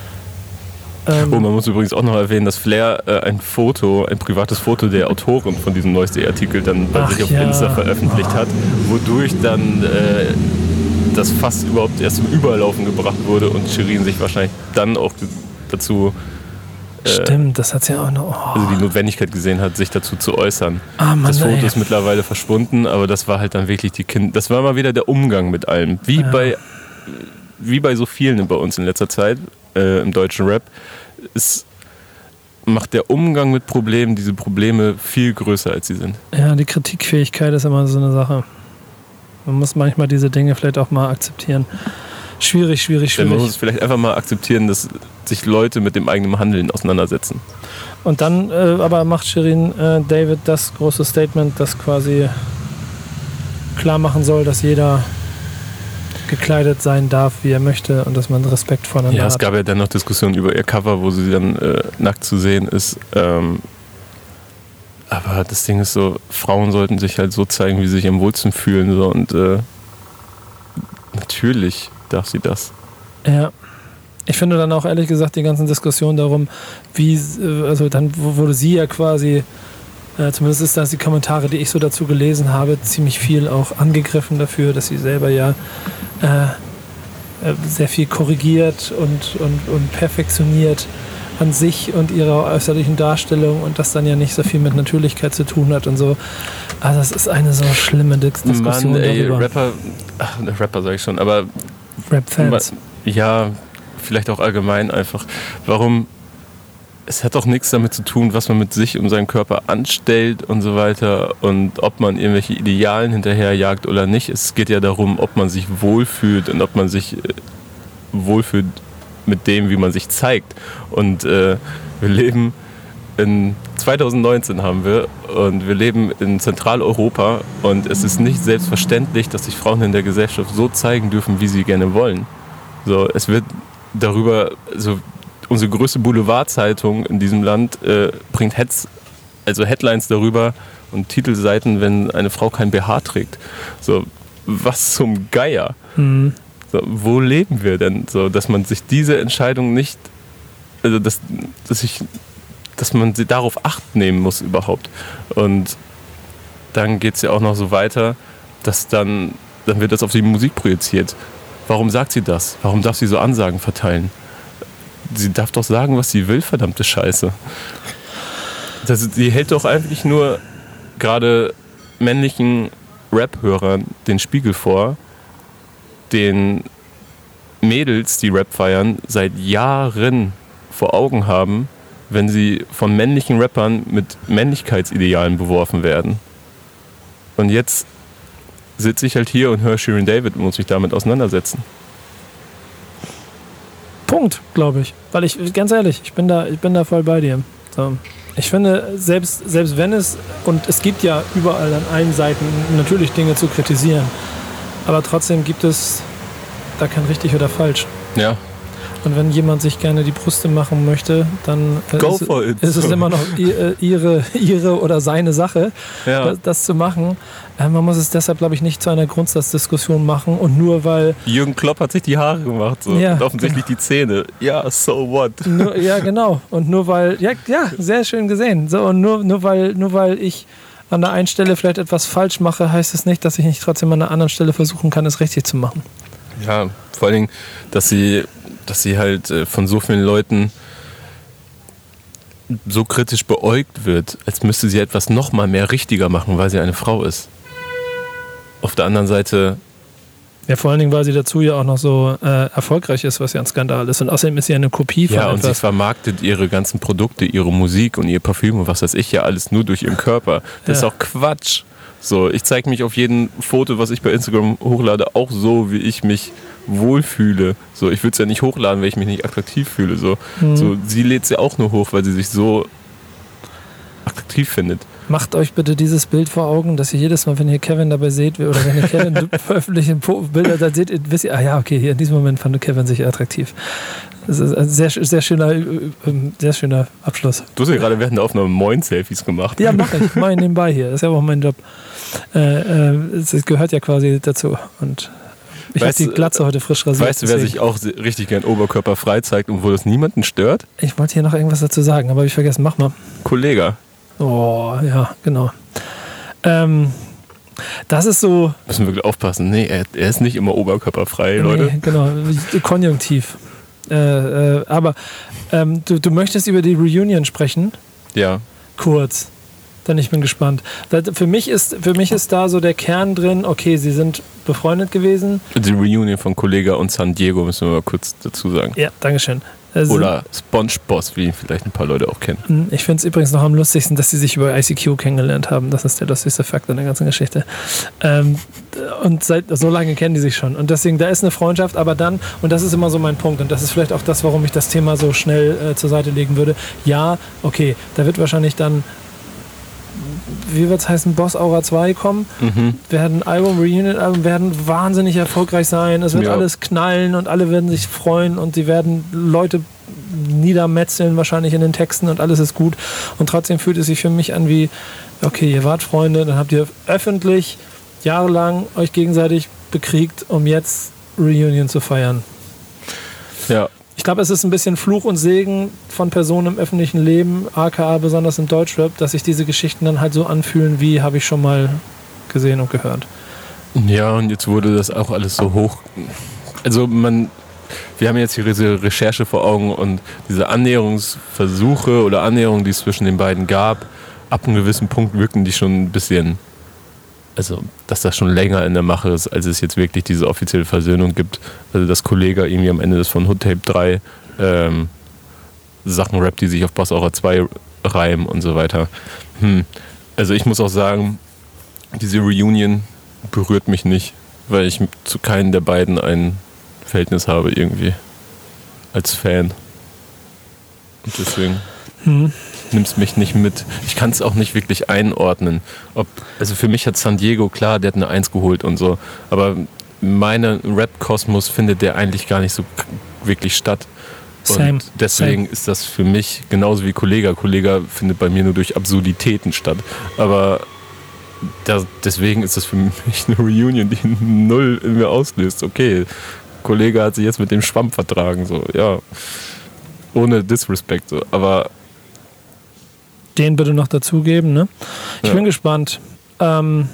Ähm, oh, man muss übrigens auch noch erwähnen, dass Flair äh, ein Foto, ein privates Foto der Autorin von diesem Neueste-Artikel dann bei sich auf ja. Insta veröffentlicht hat, wodurch dann äh, das fast überhaupt erst zum Überlaufen gebracht wurde und Shirin sich wahrscheinlich dann auch dazu äh, Stimmt, das hat sie ja auch noch. Oh. Also die Notwendigkeit gesehen hat, sich dazu zu äußern. Ah, Mann, das Foto ey. ist mittlerweile verschwunden, aber das war halt dann wirklich die Kind. Das war mal wieder der Umgang mit allem. Wie ja. bei wie bei so vielen bei uns in letzter Zeit äh, im deutschen Rap. Es macht der Umgang mit Problemen diese Probleme viel größer, als sie sind. Ja, die Kritikfähigkeit ist immer so eine Sache. Man muss manchmal diese Dinge vielleicht auch mal akzeptieren. Schwierig, schwierig, schwierig. Man muss vielleicht einfach mal akzeptieren, dass sich Leute mit dem eigenen Handeln auseinandersetzen. Und dann äh, aber macht Shirin äh, David das große Statement, das quasi klar machen soll, dass jeder gekleidet sein darf, wie er möchte und dass man Respekt voneinander hat. Ja, es hat. gab ja dann noch Diskussionen über ihr Cover, wo sie dann äh, nackt zu sehen ist. Ähm, aber das Ding ist so, Frauen sollten sich halt so zeigen, wie sie sich am wohlsten fühlen. So, und äh, natürlich darf sie das. Ja. Ich finde dann auch ehrlich gesagt die ganzen Diskussionen darum, wie, also dann wurde sie ja quasi, äh, zumindest ist das die Kommentare, die ich so dazu gelesen habe, ziemlich viel auch angegriffen dafür, dass sie selber ja äh, sehr viel korrigiert und, und, und perfektioniert an sich und ihrer äußerlichen Darstellung und das dann ja nicht so viel mit Natürlichkeit zu tun hat und so. Also das ist eine so schlimme Dis- Diskussion Mann, ey, darüber. Rapper, ach, Rapper sag ich schon, aber Rap-Fans. Ja, vielleicht auch allgemein einfach. Warum? Es hat doch nichts damit zu tun, was man mit sich und seinem Körper anstellt und so weiter und ob man irgendwelche Idealen hinterherjagt oder nicht. Es geht ja darum, ob man sich wohlfühlt und ob man sich wohlfühlt mit dem, wie man sich zeigt. Und äh, wir leben in zwanzig neunzehn haben wir und wir leben in Zentraleuropa und es ist nicht selbstverständlich, dass sich Frauen in der Gesellschaft so zeigen dürfen, wie sie gerne wollen. So, es wird darüber, also unsere größte Boulevardzeitung in diesem Land äh, bringt Heads, also Headlines darüber und Titelseiten, wenn eine Frau kein B H trägt. So, was zum Geier? Mhm. So, wo leben wir denn? So, dass man sich diese Entscheidung nicht, also dass, dass ich, dass man sie darauf Acht nehmen muss überhaupt. Und dann geht es ja auch noch so weiter, dass dann, dann wird das auf die Musik projiziert. Warum sagt sie das? Warum darf sie so Ansagen verteilen? Sie darf doch sagen, was sie will, verdammte Scheiße. Das, sie hält doch eigentlich nur gerade männlichen Rap-Hörern den Spiegel vor, den Mädels, die Rap feiern, seit Jahren vor Augen haben, wenn sie von männlichen Rappern mit Männlichkeitsidealen beworfen werden. Und jetzt sitze ich halt hier und höre Shirin David und muss mich damit auseinandersetzen. Punkt, glaube ich. Weil ich, ganz ehrlich, ich bin da, ich bin da voll bei dir. So. Ich finde, selbst, selbst wenn es, und es gibt ja überall an allen Seiten natürlich Dinge zu kritisieren, aber trotzdem gibt es da kein richtig oder falsch. Ja. Und wenn jemand sich gerne die Brüste machen möchte, dann Go ist, for it. ist es immer noch ihre, ihre oder seine Sache, ja. das, das zu machen. Man muss es deshalb, glaube ich, nicht zu einer Grundsatzdiskussion machen und nur weil... Jürgen Klopp hat sich die Haare gemacht so. Ja, und offensichtlich genau. Die Zähne. Ja, so what? Nur, ja, genau. Und nur weil... Ja, ja, sehr schön gesehen. So, und nur, nur, weil, nur weil ich an der einen Stelle vielleicht etwas falsch mache, heißt es nicht, dass ich nicht trotzdem an der anderen Stelle versuchen kann, es richtig zu machen. Ja, vor allen Dingen, dass sie... dass sie halt von so vielen Leuten so kritisch beäugt wird, als müsste sie etwas noch mal mehr richtiger machen, weil sie eine Frau ist. Auf der anderen Seite... Ja, vor allen Dingen, weil sie dazu ja auch noch so äh, erfolgreich ist, was ja ein Skandal ist. Und außerdem ist sie ja eine Kopie von Ja, und etwas. sie vermarktet ihre ganzen Produkte, ihre Musik und ihr Parfüm und was weiß ich ja alles nur durch ihren Körper. Das Ja. ist auch Quatsch. So, ich zeige mich auf jedem Foto, was ich bei Instagram hochlade, auch so, wie ich mich wohlfühle. So, ich würde es ja nicht hochladen, weil ich mich nicht attraktiv fühle. So, Mhm. so sie lädt es ja auch nur hoch, weil sie sich so attraktiv findet. Macht euch bitte dieses Bild vor Augen, dass ihr jedes Mal, wenn ihr Kevin dabei seht, oder wenn ihr Kevin veröffentlichen Bilder, dann seht ihr, wisst ihr, ah ja, okay, hier in diesem Moment fand Kevin sich attraktiv. Das ist ein sehr, sehr schöner, sehr schöner Abschluss. Du hast ja gerade während der Aufnahme Moin-Selfies gemacht. Ja, mach ich. Mach ich nebenbei hier. Das ist ja auch mein Job. Äh, äh, es gehört ja quasi dazu. Und ich habe Weißt die du, Glatze heute frisch rasiert. Weißt du, wer deswegen. sich auch se- richtig gern oberkörperfrei zeigt und wo das niemanden stört? Ich wollte hier noch irgendwas dazu sagen, aber hab ich vergessen. Mach mal. Kollege. Oh, ja, genau. Ähm, das ist so... Müssen wir wirklich aufpassen. Nee, er, er ist nicht immer oberkörperfrei, Leute. Nee, genau, Konjunktiv. Äh, äh, aber ähm, du, du möchtest über die Reunion sprechen? Ja. Kurz. Dann ich bin gespannt. Das, für, mich ist, für mich ist da so der Kern drin, okay, sie sind befreundet gewesen. Die Reunion von Kollega und San Diego müssen wir mal kurz dazu sagen. Ja, dankeschön. Äh, sind- Oder SpongeBoss, wie ihn vielleicht ein paar Leute auch kennen. Ich finde es übrigens noch am lustigsten, dass sie sich über I C Q kennengelernt haben. Das ist der lustigste Fakt in der ganzen Geschichte. Ähm, und seit so lange kennen die sich schon. Und deswegen, da ist eine Freundschaft, aber dann, und das ist immer so mein Punkt, und das ist vielleicht auch das, warum ich das Thema so schnell äh, zur Seite legen würde. Ja, okay, da wird wahrscheinlich dann, wie wird es heißen, Boss Aura zwei kommen, Mhm. werden Album, Reunion-Album, werden wahnsinnig erfolgreich sein. Es wird Ja. alles knallen und alle werden sich freuen und sie werden Leute niedermetzeln wahrscheinlich in den Texten und alles ist gut. Und trotzdem fühlt es sich für mich an wie, okay, ihr wart Freunde, dann habt ihr öffentlich jahrelang euch gegenseitig bekriegt, um jetzt Reunion zu feiern. Ja. Ich glaube, es ist ein bisschen Fluch und Segen von Personen im öffentlichen Leben, aka besonders im Deutschrap, dass sich diese Geschichten dann halt so anfühlen, wie habe ich schon mal gesehen und gehört. Ja, und jetzt wurde das auch alles so hoch. Also man, wir haben jetzt hier diese Recherche vor Augen und diese Annäherungsversuche oder Annäherungen, die es zwischen den beiden gab, ab einem gewissen Punkt wirkten die schon ein bisschen, also dass das schon länger in der Mache ist, als es jetzt wirklich diese offizielle Versöhnung gibt. Also dass Kollega irgendwie am Ende des von Hood Tape drei ähm, Sachen rappt, die sich auf Boss Aura zwei reimen und so weiter. Hm. Also ich muss auch sagen, diese Reunion berührt mich nicht, weil ich zu keinem der beiden ein Verhältnis habe irgendwie als Fan. Und deswegen Hm. nimmst mich nicht mit. Ich kann es auch nicht wirklich einordnen. Ob, also für mich hat San Diego, klar, der hat eine Eins geholt und so, aber meine Rap-Kosmos findet der eigentlich gar nicht so k- wirklich statt. Same. Und deswegen Same. ist das für mich genauso wie Kollega. Kollega findet bei mir nur durch Absurditäten statt. Aber das, deswegen ist das für mich eine Reunion, die null in mir auslöst. Okay, Kollege hat sich jetzt mit dem Schwamm vertragen, so, ja. Ohne Disrespect, so. Aber Den bitte noch dazugeben, ne? Ich Ja. bin gespannt. Ähm,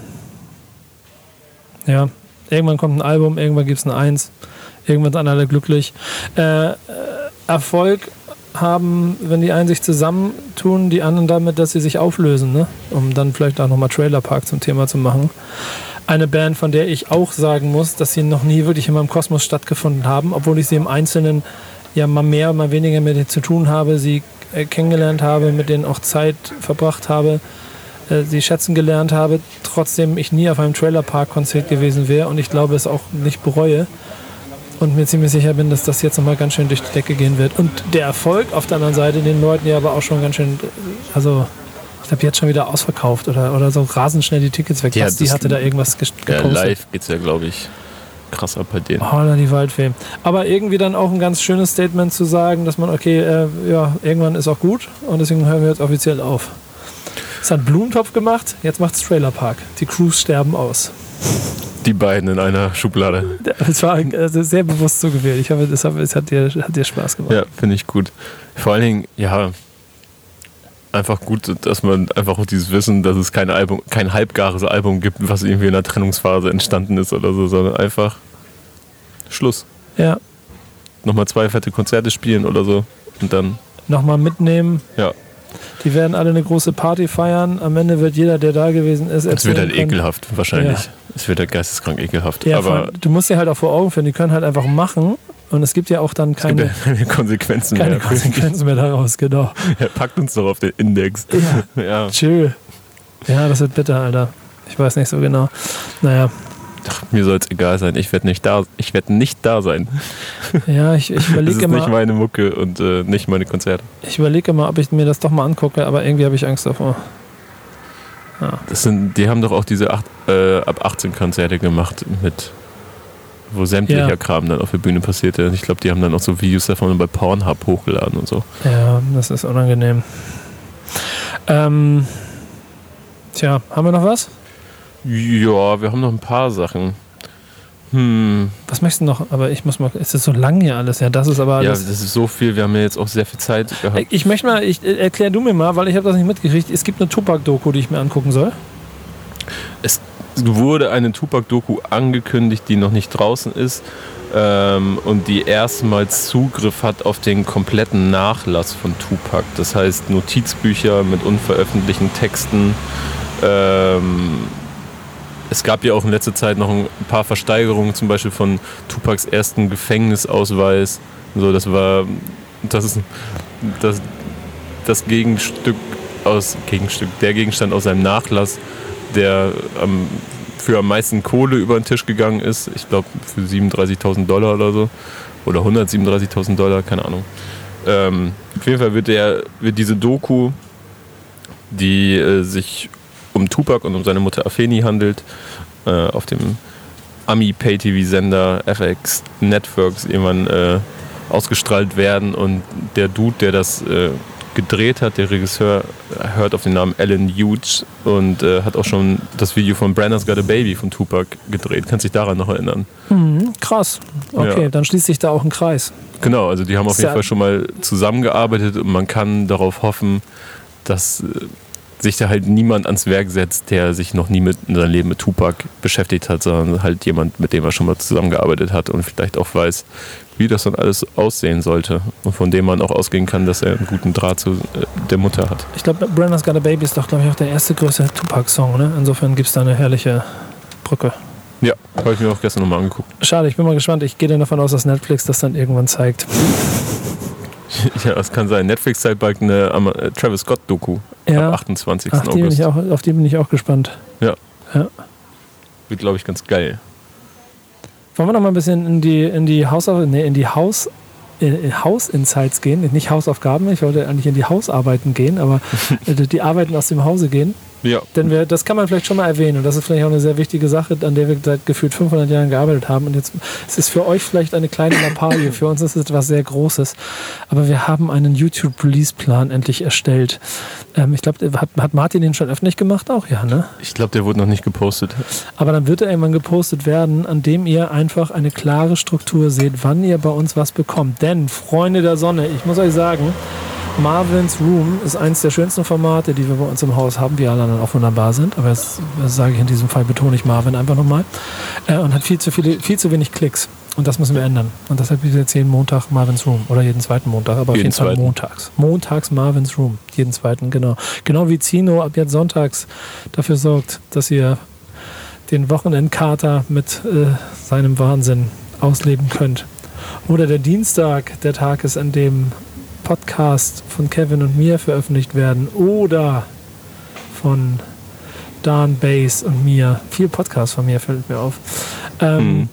ja, irgendwann kommt ein Album, irgendwann gibt es eine Eins, irgendwann sind alle glücklich. Äh, äh, Erfolg haben, wenn die einen sich zusammentun, die anderen damit, dass sie sich auflösen, ne? Um dann vielleicht auch nochmal Trailer Park zum Thema zu machen. Eine Band, von der ich auch sagen muss, dass sie noch nie wirklich in meinem Kosmos stattgefunden haben, obwohl ich sie im Einzelnen ja mal mehr, mal weniger mit denen zu tun habe, sie äh, kennengelernt habe, mit denen auch Zeit verbracht habe, äh, sie schätzen gelernt habe, trotzdem ich nie auf einem Trailer-Park-Konzert gewesen wäre und ich glaube es auch nicht bereue und mir ziemlich sicher bin, dass das jetzt nochmal ganz schön durch die Decke gehen wird. Und der Erfolg auf der anderen Seite, den Leuten ja aber auch schon ganz schön, also ich glaube jetzt schon wieder ausverkauft oder, oder so rasend schnell die Tickets weg. Ja, Was, die das- hatte da irgendwas ges- ja, gepostet. live geht's ja, glaube ich, krass ab bei denen. Holla die Waldfee. Aber irgendwie dann auch ein ganz schönes Statement zu sagen, dass man, okay, äh, ja, irgendwann ist auch gut und deswegen hören wir jetzt offiziell auf. Das hat Blumentopf gemacht, jetzt macht's Trailer Park. Die Crews sterben aus. Die beiden in einer Schublade. Das war äh, sehr bewusst so gewählt. Ich hoffe, das hat, es hat, dir, hat dir Spaß gemacht. Ja, finde ich gut. Vor allen Dingen, ja, einfach gut, dass man einfach auch dieses Wissen, dass es kein Album, kein halbgares Album gibt, was irgendwie in einer Trennungsphase entstanden ist oder so, sondern einfach Schluss. Ja, Nochmal zwei fette Konzerte spielen oder so und dann, nochmal mitnehmen. ja, Die werden alle eine große Party feiern. Am Ende wird jeder, der da gewesen ist, erzählen Es wird halt können. ekelhaft, wahrscheinlich. Ja. Es wird halt geisteskrank ekelhaft. Ja, aber vor- du musst dir halt auch vor Augen führen, die können halt einfach machen und es gibt ja auch dann es gibt keine, ja keine Konsequenzen keine mehr. Konsequenzen mehr daraus, genau. Ja, packt uns doch auf den Index. Ja, Ja. chill. Ja, das wird bitter, Alter. Ich weiß nicht so genau. Naja, Ach, mir soll es egal sein. Ich werde nicht da. Ich werde nicht da sein. ja, ich, ich Das überlege ist nicht immer, meine Mucke und äh, nicht meine Konzerte. ich überlege immer, ob ich mir das doch mal angucke, aber irgendwie habe ich Angst davor. Das sind, die haben doch auch diese acht, äh, ab achtzehn Konzerte gemacht, mit, wo sämtlicher Ja. Kram dann auf der Bühne passierte. Ich glaube, die haben dann auch so Videos davon bei Pornhub hochgeladen und so. Ja, das ist unangenehm. Ähm, tja, haben wir noch was? Ja, wir haben noch ein paar Sachen. Hm, Was möchtest du noch? Aber ich muss mal, es ist so lang hier alles. Ja, das ist aber ja, alles. das ist so viel. Wir haben ja jetzt auch sehr viel Zeit gehabt. Ich möchte mal, ich, äh, erklär du mir mal, weil ich habe das nicht mitgekriegt. Es gibt eine Tupac-Doku, die ich mir angucken soll. Es wurde eine Tupac-Doku angekündigt, die noch nicht draußen ist ähm, und die erstmals Zugriff hat auf den kompletten Nachlass von Tupac. Das heißt Notizbücher mit unveröffentlichten Texten. Ähm, es gab ja auch in letzter Zeit noch ein paar Versteigerungen, zum Beispiel von Tupacs ersten Gefängnisausweis. So, das war das ist das, das Gegenstück aus Gegenstück, der Gegenstand aus seinem Nachlass, der am, für am meisten Kohle über den Tisch gegangen ist. Ich glaube für siebenunddreißigtausend Dollar oder so. Oder hundertsiebenunddreißigtausend Dollar, keine Ahnung. Ähm, auf jeden Fall wird, der, wird diese Doku, die äh, sich um Tupac und um seine Mutter Afeni handelt, äh, auf dem Ami-Pay-T V-Sender F X Networks irgendwann äh, ausgestrahlt werden. Und der Dude, der das äh, gedreht hat, der Regisseur, hört auf den Namen Alan Hughes und äh, hat auch schon das Video von Brenner's Got a Baby von Tupac gedreht. Kannst dich daran noch erinnern? Mhm, krass. Okay, Ja. dann schließt sich da auch ein Kreis. Genau, also die haben auf jeden Sehr- Fall schon mal zusammengearbeitet und man kann darauf hoffen, dass äh, sich da halt niemand ans Werk setzt, der sich noch nie mit in seinem Leben mit Tupac beschäftigt hat, sondern halt jemand, mit dem er schon mal zusammengearbeitet hat und vielleicht auch weiß, wie das dann alles aussehen sollte und von dem man auch ausgehen kann, dass er einen guten Draht zu äh, der Mutter hat. Ich glaube, Brenner's Got a Baby ist doch, glaube ich, auch der erste größere Tupac-Song, ne? Insofern gibt es da eine herrliche Brücke. Ja, habe ich mir auch gestern nochmal angeguckt. Schade, ich bin mal gespannt. Ich gehe dann davon aus, dass Netflix das dann irgendwann zeigt. Ja, das kann sein. Netflix zeigt bald eine Ama- äh, Travis Scott-Doku Ja. ab achtundzwanzigsten Ach, die bin August. ich auch, auf die bin ich auch gespannt. Ja. Ja. Wird, glaube ich, ganz geil. Wollen wir noch mal ein bisschen in die, in die Hausauf- nee, in die Haus, in Haus-Insights gehen? Nicht Hausaufgaben, ich wollte eigentlich in die Hausarbeiten gehen, aber die Arbeiten aus dem Hause gehen. Ja. Denn wir, das kann man vielleicht schon mal erwähnen und das ist vielleicht auch eine sehr wichtige Sache, an der wir seit gefühlt fünfhundert Jahren gearbeitet haben und jetzt es ist für euch vielleicht eine kleine Lappalie, für uns ist es etwas sehr Großes, aber wir haben einen YouTube-Release-Plan endlich erstellt. Ähm, ich glaube, hat, hat Martin den schon öffentlich gemacht auch? Ja, ne? Ich glaube, der wurde noch nicht gepostet. Aber dann wird er irgendwann gepostet werden, an dem ihr einfach eine klare Struktur seht, wann ihr bei uns was bekommt. Denn, Freunde der Sonne, ich muss euch sagen, Marvin's Room ist eines der schönsten Formate, die wir bei uns im Haus haben, die alle anderen auch wunderbar sind. Aber das, das sage ich in diesem Fall, betone ich Marvin einfach nochmal. Äh, und hat viel zu, viele, viel zu wenig Klicks. Und das müssen wir ändern. Und deshalb gibt es jetzt jeden Montag Marvin's Room. Oder jeden zweiten Montag, aber Jeden auf jeden Fall zweiten. montags. Montags Marvin's Room. Jeden zweiten, genau. Genau wie Zino ab jetzt sonntags dafür sorgt, dass ihr den Wochenendkater mit äh, seinem Wahnsinn ausleben könnt. Oder der Dienstag, der Tag ist, an dem Podcast von Kevin und mir veröffentlicht werden. Oder von Dan, Bass und mir. Viel Podcast von mir fällt mir auf. Ähm, Mhm.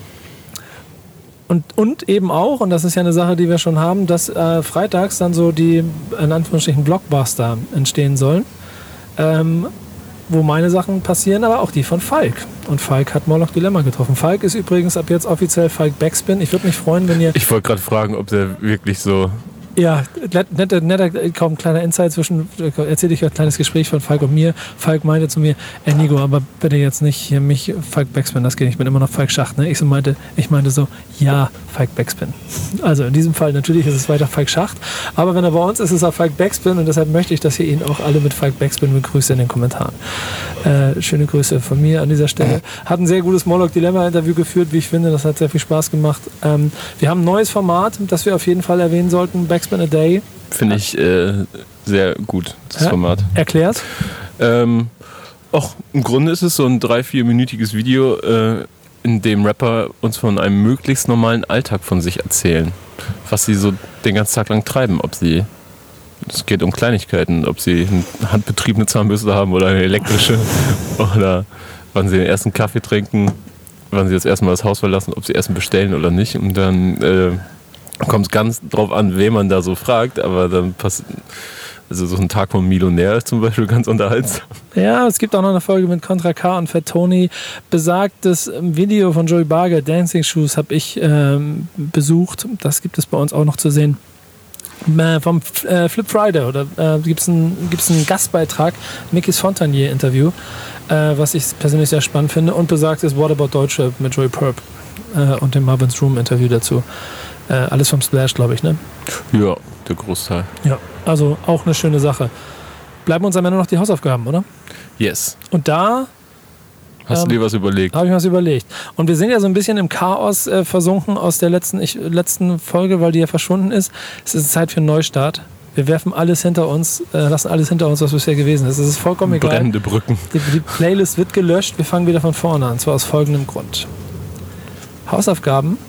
Und, und eben auch, und das ist ja eine Sache, die wir schon haben, dass äh, freitags dann so die, in Anführungsstrichen, Blockbuster entstehen sollen. Ähm, wo meine Sachen passieren, aber auch die von Falk. Und Falk hat Moloch Dilemma getroffen. Falk ist übrigens ab jetzt offiziell Falk Backspin. Ich würde mich freuen, wenn ihr... Ich wollte gerade fragen, ob der wirklich so... Ja, netter, netter, kaum ein kleiner Insight zwischen, erzähle ich ein kleines Gespräch von Falk und mir. Falk meinte zu mir, ey Nico, aber bitte jetzt nicht hier mich Falk Backspin, das geht nicht, ich bin immer noch Falk Schacht. Ne? Ich, so meinte, ich meinte so, ja, Falk Backspin. Also in diesem Fall natürlich ist es weiter Falk Schacht, aber wenn er bei uns ist, ist er Falk Backspin und deshalb möchte ich, dass ihr ihn auch alle mit Falk Backspin begrüßt in den Kommentaren. Äh, schöne Grüße von mir an dieser Stelle. Hat ein sehr gutes Moloch Dilemma Interview geführt, wie ich finde, das hat sehr viel Spaß gemacht. Ähm, wir haben ein neues Format, das wir auf jeden Fall erwähnen sollten, Backspin Backspin a Day. Finde ich äh, sehr gut, das ja. Format. Erklär's. Ähm, auch im Grunde ist es so ein drei-, vierminütiges Video, äh, in dem Rapper uns von einem möglichst normalen Alltag von sich erzählen. Was sie so den ganzen Tag lang treiben. Ob sie, es geht um Kleinigkeiten, ob sie eine handbetriebene Zahnbürste haben oder eine elektrische. Oder wann sie den ersten Kaffee trinken, wann sie das erste Mal das Haus verlassen, ob sie Essen bestellen oder nicht. Und dann äh, kommt es ganz drauf an, wen man da so fragt. Aber dann passiert... Also so ein Tag vom Millionär ist zum Beispiel ganz unterhaltsam. Ja, es gibt auch noch eine Folge mit Contra K und Fat Tony. Besagtes Video von Joey Barger, Dancing Shoes, habe ich ähm, besucht. Das gibt es bei uns auch noch zu sehen. Äh, vom äh, Flip Friday oder äh, gibt es einen, gibt's einen Gastbeitrag, Mikis Fontanier Interview, äh, was ich persönlich sehr spannend finde. Und besagtes What About Deutsche mit Joey Perp äh, und dem Marvin's Room Interview dazu. Äh, alles vom Splash, glaube ich, ne? Ja, der Großteil. Ja, also auch eine schöne Sache. Bleiben uns am Ende noch die Hausaufgaben, oder? Yes. Und da... Hast ähm, du dir was überlegt? Habe ich mir was überlegt. Und wir sind ja so ein bisschen im Chaos äh, versunken aus der letzten, ich, letzten Folge, weil die ja verschwunden ist. Es ist Zeit für einen Neustart. Wir werfen alles hinter uns, äh, lassen alles hinter uns, was bisher gewesen ist. Es ist vollkommen egal. Brennende Brücken. Die, die Playlist wird gelöscht. Wir fangen wieder von vorne an. Und zwar aus folgendem Grund. Hausaufgaben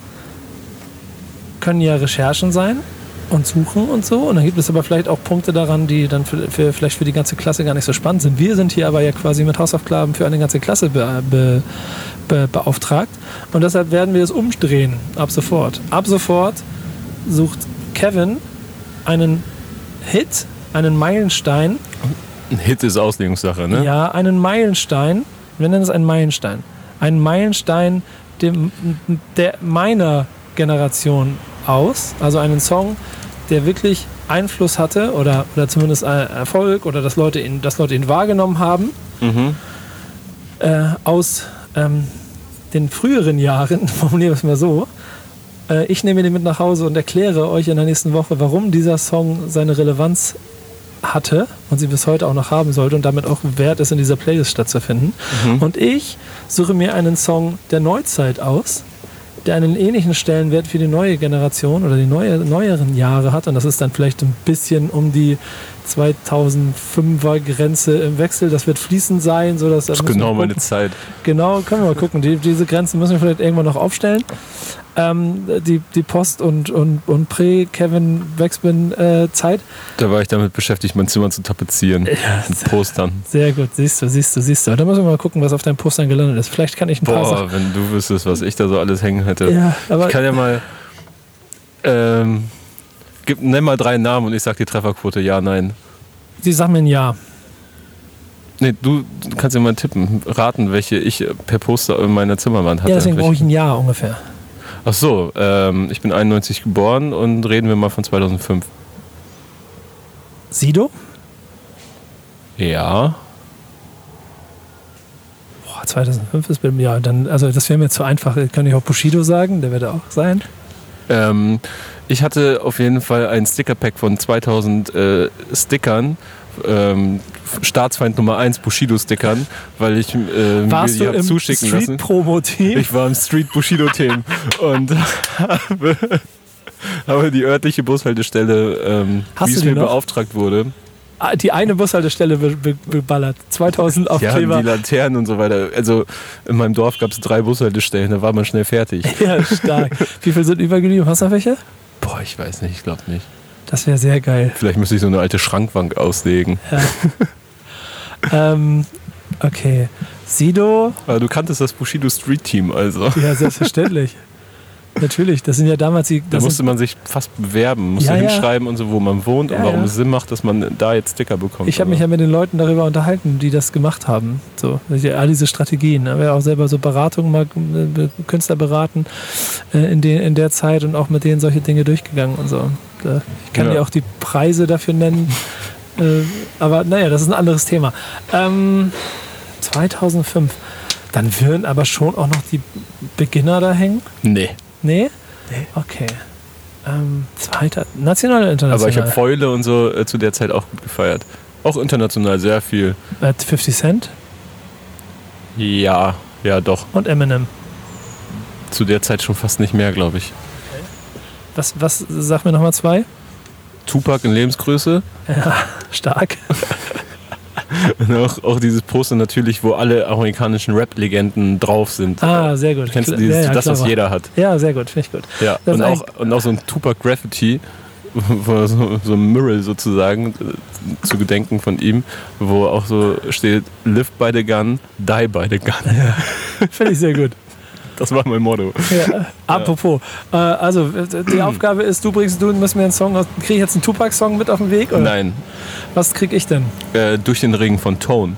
können ja Recherchen sein und suchen und so. Und dann gibt es aber vielleicht auch Punkte daran, die dann für, für, vielleicht für die ganze Klasse gar nicht so spannend sind. Wir sind hier aber ja quasi mit Hausaufgaben für eine ganze Klasse be, be, be, beauftragt. Und deshalb werden wir es umdrehen. Ab sofort. Ab sofort sucht Kevin einen Hit, einen Meilenstein. Ein Hit ist Auslegungssache, ne? Ja, einen Meilenstein. Wir nennen es einen Meilenstein. Einen Meilenstein dem, der meiner Generation aus. Also einen Song, der wirklich Einfluss hatte oder, oder zumindest Erfolg oder dass Leute ihn, dass Leute ihn wahrgenommen haben. Mhm. Äh, aus ähm, den früheren Jahren, formulieren wir es mal so. Äh, ich nehme den mit nach Hause und erkläre euch in der nächsten Woche, warum dieser Song seine Relevanz hatte und sie bis heute auch noch haben sollte und damit auch wert ist, in dieser Playlist stattzufinden. Mhm. Und ich suche mir einen Song der Neuzeit aus, der einen ähnlichen Stellenwert für die neue Generation oder die neue, neueren Jahre hat. Und das ist dann vielleicht ein bisschen um die zweitausendfünfer Grenze im Wechsel. Das wird fließend sein. So dass, das ist genau meine Zeit. Genau, können wir mal gucken. Die, diese Grenzen müssen wir vielleicht irgendwann noch aufstellen. Ähm, die, die Post- und, und, und Prä-Kevin-Backspin-Zeit. Da war ich damit beschäftigt, mein Zimmer zu tapezieren. Ja, mit Postern. Sehr gut, siehst du, siehst du, siehst du. Da müssen wir mal gucken, was auf deinen Postern gelandet ist. Vielleicht kann ich ein paar Boah, Sachen... wenn du wüsstest, was ich da so alles hängen hätte. Ja, aber ich kann ja mal... Ähm, gib, nenn mal drei Namen und ich sag die Trefferquote ja, nein. Sie sagen mir ein Ja. Nee, du kannst ja mal tippen, raten, welche ich per Poster in meiner Zimmerwand hatte. Ja, deswegen brauche ich ein Ja ungefähr. Ach so, ähm, ich bin einundneunzig geboren und reden wir mal von zweitausendfünf. Sido? Ja. Boah, zweitausendfünf ist bei mir, ja, dann, also das wäre mir zu einfach. Kann ich auch Bushido sagen, der wird auch sein. Ähm, ich hatte auf jeden Fall ein Sticker-Pack von zweitausend äh, Stickern. Ähm, Staatsfeind Nummer eins Bushido-Stickern, weil ich äh, mir die habe zuschicken lassen. Street-Promo-Team? Ich war im Street-Bushido-Team und habe, habe die örtliche Bushaltestelle, ähm, wie es mir noch? beauftragt wurde. Die eine Bushaltestelle be- be- beballert. zweitausend Aufkleber. Ja, die Laternen und so weiter. Also in meinem Dorf gab es drei Bushaltestellen, da war man schnell fertig. Ja, stark. Wie viel sind übergeblieben? Hast du noch welche? Boah, ich weiß nicht, ich glaube nicht. Das wäre sehr geil. Vielleicht müsste ich so eine alte Schrankwand auslegen. Ja. ähm, okay. Sido. Aber du kanntest das Bushido Street Team also. Ja, selbstverständlich. Natürlich, das sind ja damals die... Da musste man sich fast bewerben, musste ja, hinschreiben ja. und so, wo man wohnt ja, und warum ja. es Sinn macht, dass man da jetzt Sticker bekommt. Ich habe mich ja mit den Leuten darüber unterhalten, die das gemacht haben. So, all diese Strategien. Ich habe ja auch selber so Beratungen, mal Künstler beraten äh, in, den, in der Zeit und auch mit denen solche Dinge durchgegangen und so. Ich kann ja, ja auch die Preise dafür nennen. äh, aber naja, das ist ein anderes Thema. Ähm, zweitausendfünf. Dann würden aber schon auch noch die Beginner da hängen? Nee. Nee? Nee. Okay. Ähm, zweiter, national oder international? Aber ich habe Fäule und so äh, zu der Zeit auch gut gefeiert. Auch international sehr viel. Äh, fifty Cent? Ja, ja doch. Und Eminem? Zu der Zeit schon fast nicht mehr, glaube ich. Okay. Was, was, sag mir nochmal zwei? Tupac in Lebensgröße. Ja, stark. Und auch, auch dieses Poster natürlich, wo alle amerikanischen Rap-Legenden drauf sind. Ah, sehr gut. Kennst du dieses, ja, ja, das, was clever. jeder hat? Ja, sehr gut, finde ich gut. Ja, Das und ist auch, und auch so ein Tupac-Graffiti, wo so, so ein Mural sozusagen, äh, zu gedenken von ihm, wo auch so steht, live by the gun, die by the gun. Ja, finde ich sehr gut. Das war mein Motto. Ja. Apropos, äh, also die Aufgabe ist, du bringst, du musst mir einen Song aus, krieg ich jetzt einen Tupac-Song mit auf den Weg? Oder? Nein, Was krieg ich denn? äh, durch den Regen von Tone.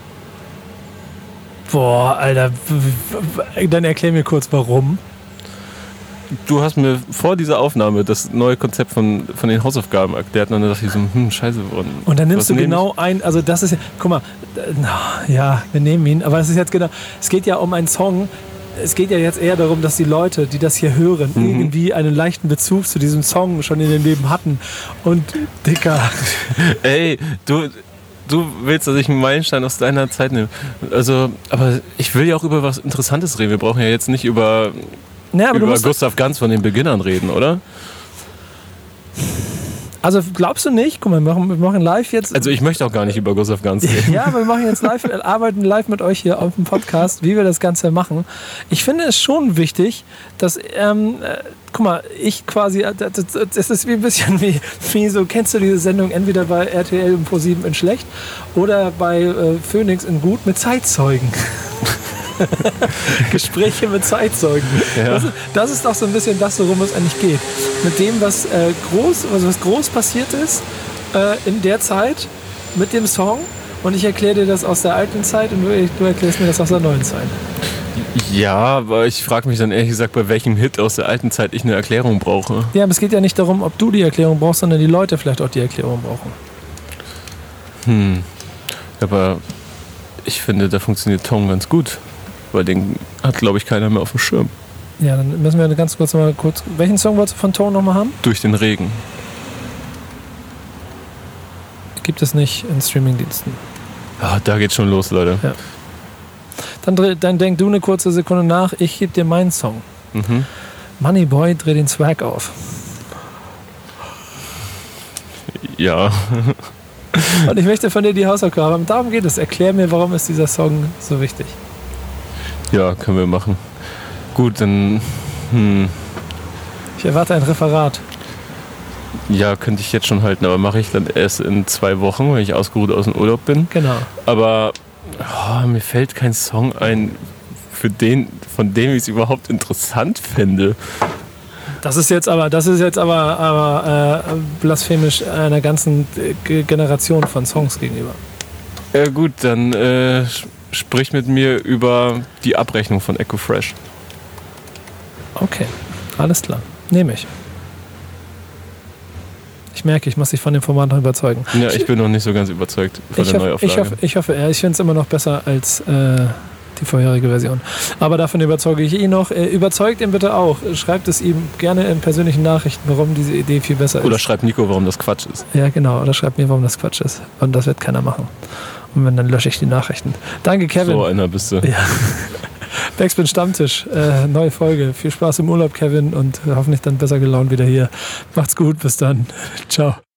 Boah, Alter, dann erklär mir kurz, warum. Du hast mir vor dieser Aufnahme das neue Konzept von, von den Hausaufgaben erklärt und dann dachte ich so, hm, scheiße. Und, Und dann nimmst was du nehm genau ein, also das ist ja, guck mal, äh, ja, wir nehmen ihn, aber es ist jetzt genau, es geht ja um einen Song, es geht ja jetzt eher darum, dass die Leute, die das hier hören, Mhm. irgendwie einen leichten Bezug zu diesem Song schon in ihrem Leben hatten. Und, Dicker, ich? Ey, du, du willst, dass ich einen Meilenstein aus deiner Zeit nehme. Also, aber ich will ja auch über was Interessantes reden. Wir brauchen ja jetzt nicht über, ja, aber du über musst, Gustav Ganz von den Beginnern reden, oder? also glaubst du nicht, guck mal, wir machen, wir machen live jetzt. Also ich möchte auch gar nicht über Gustav Ganz reden. Ja, aber wir machen jetzt live, wir arbeiten live mit euch hier auf dem Podcast, wie wir das Ganze machen. Ich finde es schon wichtig, dass, ähm, äh, guck mal, ich quasi, äh, das, das ist wie ein bisschen wie, wie so, kennst du diese Sendung entweder bei R T L und ProSieben in schlecht oder bei äh, Phoenix in gut mit Zeitzeugen. Gespräche mit Zeitzeugen. Ja. Das, ist, das ist doch so ein bisschen das, worum es eigentlich geht. Mit dem, was, äh, groß, also was groß passiert ist äh, in der Zeit mit dem Song. Und ich erkläre dir das aus der alten Zeit und du, du erklärst mir das aus der neuen Zeit. Ja, aber ich frage mich dann ehrlich gesagt, bei welchem Hit aus der alten Zeit ich eine Erklärung brauche. Ja, aber es geht ja nicht darum, ob du die Erklärung brauchst, sondern die Leute vielleicht auch die Erklärung brauchen. Hm. Aber ich finde, da funktioniert Tone ganz gut. Weil den hat, glaube ich, keiner mehr auf dem Schirm. Ja, dann müssen wir ganz kurz mal kurz. Welchen Song wolltest du von Tone nochmal haben? Durch den Regen. Gibt es nicht in Streamingdiensten. Ah, da geht's schon los, Leute. Ja. Dann, dreh- dann denk du eine kurze Sekunde nach, ich gebe dir meinen Song. Mhm. Moneyboy, dreh den Swag auf. Ja. Und ich möchte von dir die Hausaufgabe haben. Darum geht es. Erklär mir, warum ist dieser Song so wichtig. Ja, können wir machen. Gut, dann. Hm, Ich erwarte ein Referat. ja, könnte ich jetzt schon halten, aber mache ich dann erst in zwei Wochen, wenn ich ausgeruht aus dem Urlaub bin. Genau. Aber oh, mir fällt kein Song ein, für den, von dem ich es überhaupt interessant fände. Das ist jetzt aber, das ist jetzt aber, aber äh, blasphemisch einer ganzen äh, Generation von Songs gegenüber. Ja gut, dann äh, sprich mit mir über die Abrechnung von Echo Fresh. Okay, alles klar. Nehme ich. Ich merke, ich muss dich von dem Format noch überzeugen. Ja, ich bin noch nicht so ganz überzeugt von Ich der hoffe, Neuauflage. ich hoffe, ich, hoffe, ja, ich finde es immer noch besser als äh, die vorherige Version. Aber davon überzeuge ich ihn noch. Äh, überzeugt ihn bitte auch. Schreibt es ihm gerne in persönlichen Nachrichten, warum diese Idee viel besser ist. Oder schreibt Nico, warum das Quatsch ist. Ja, genau. Oder schreibt mir, warum das Quatsch ist. Und das wird keiner machen. Und wenn, dann lösche ich die Nachrichten. Danke, Kevin. So einer bist du. Ja. Backspin Stammtisch, äh, neue Folge. Viel Spaß im Urlaub, Kevin, und hoffentlich dann besser gelaunt wieder hier. Macht's gut, bis dann. Ciao.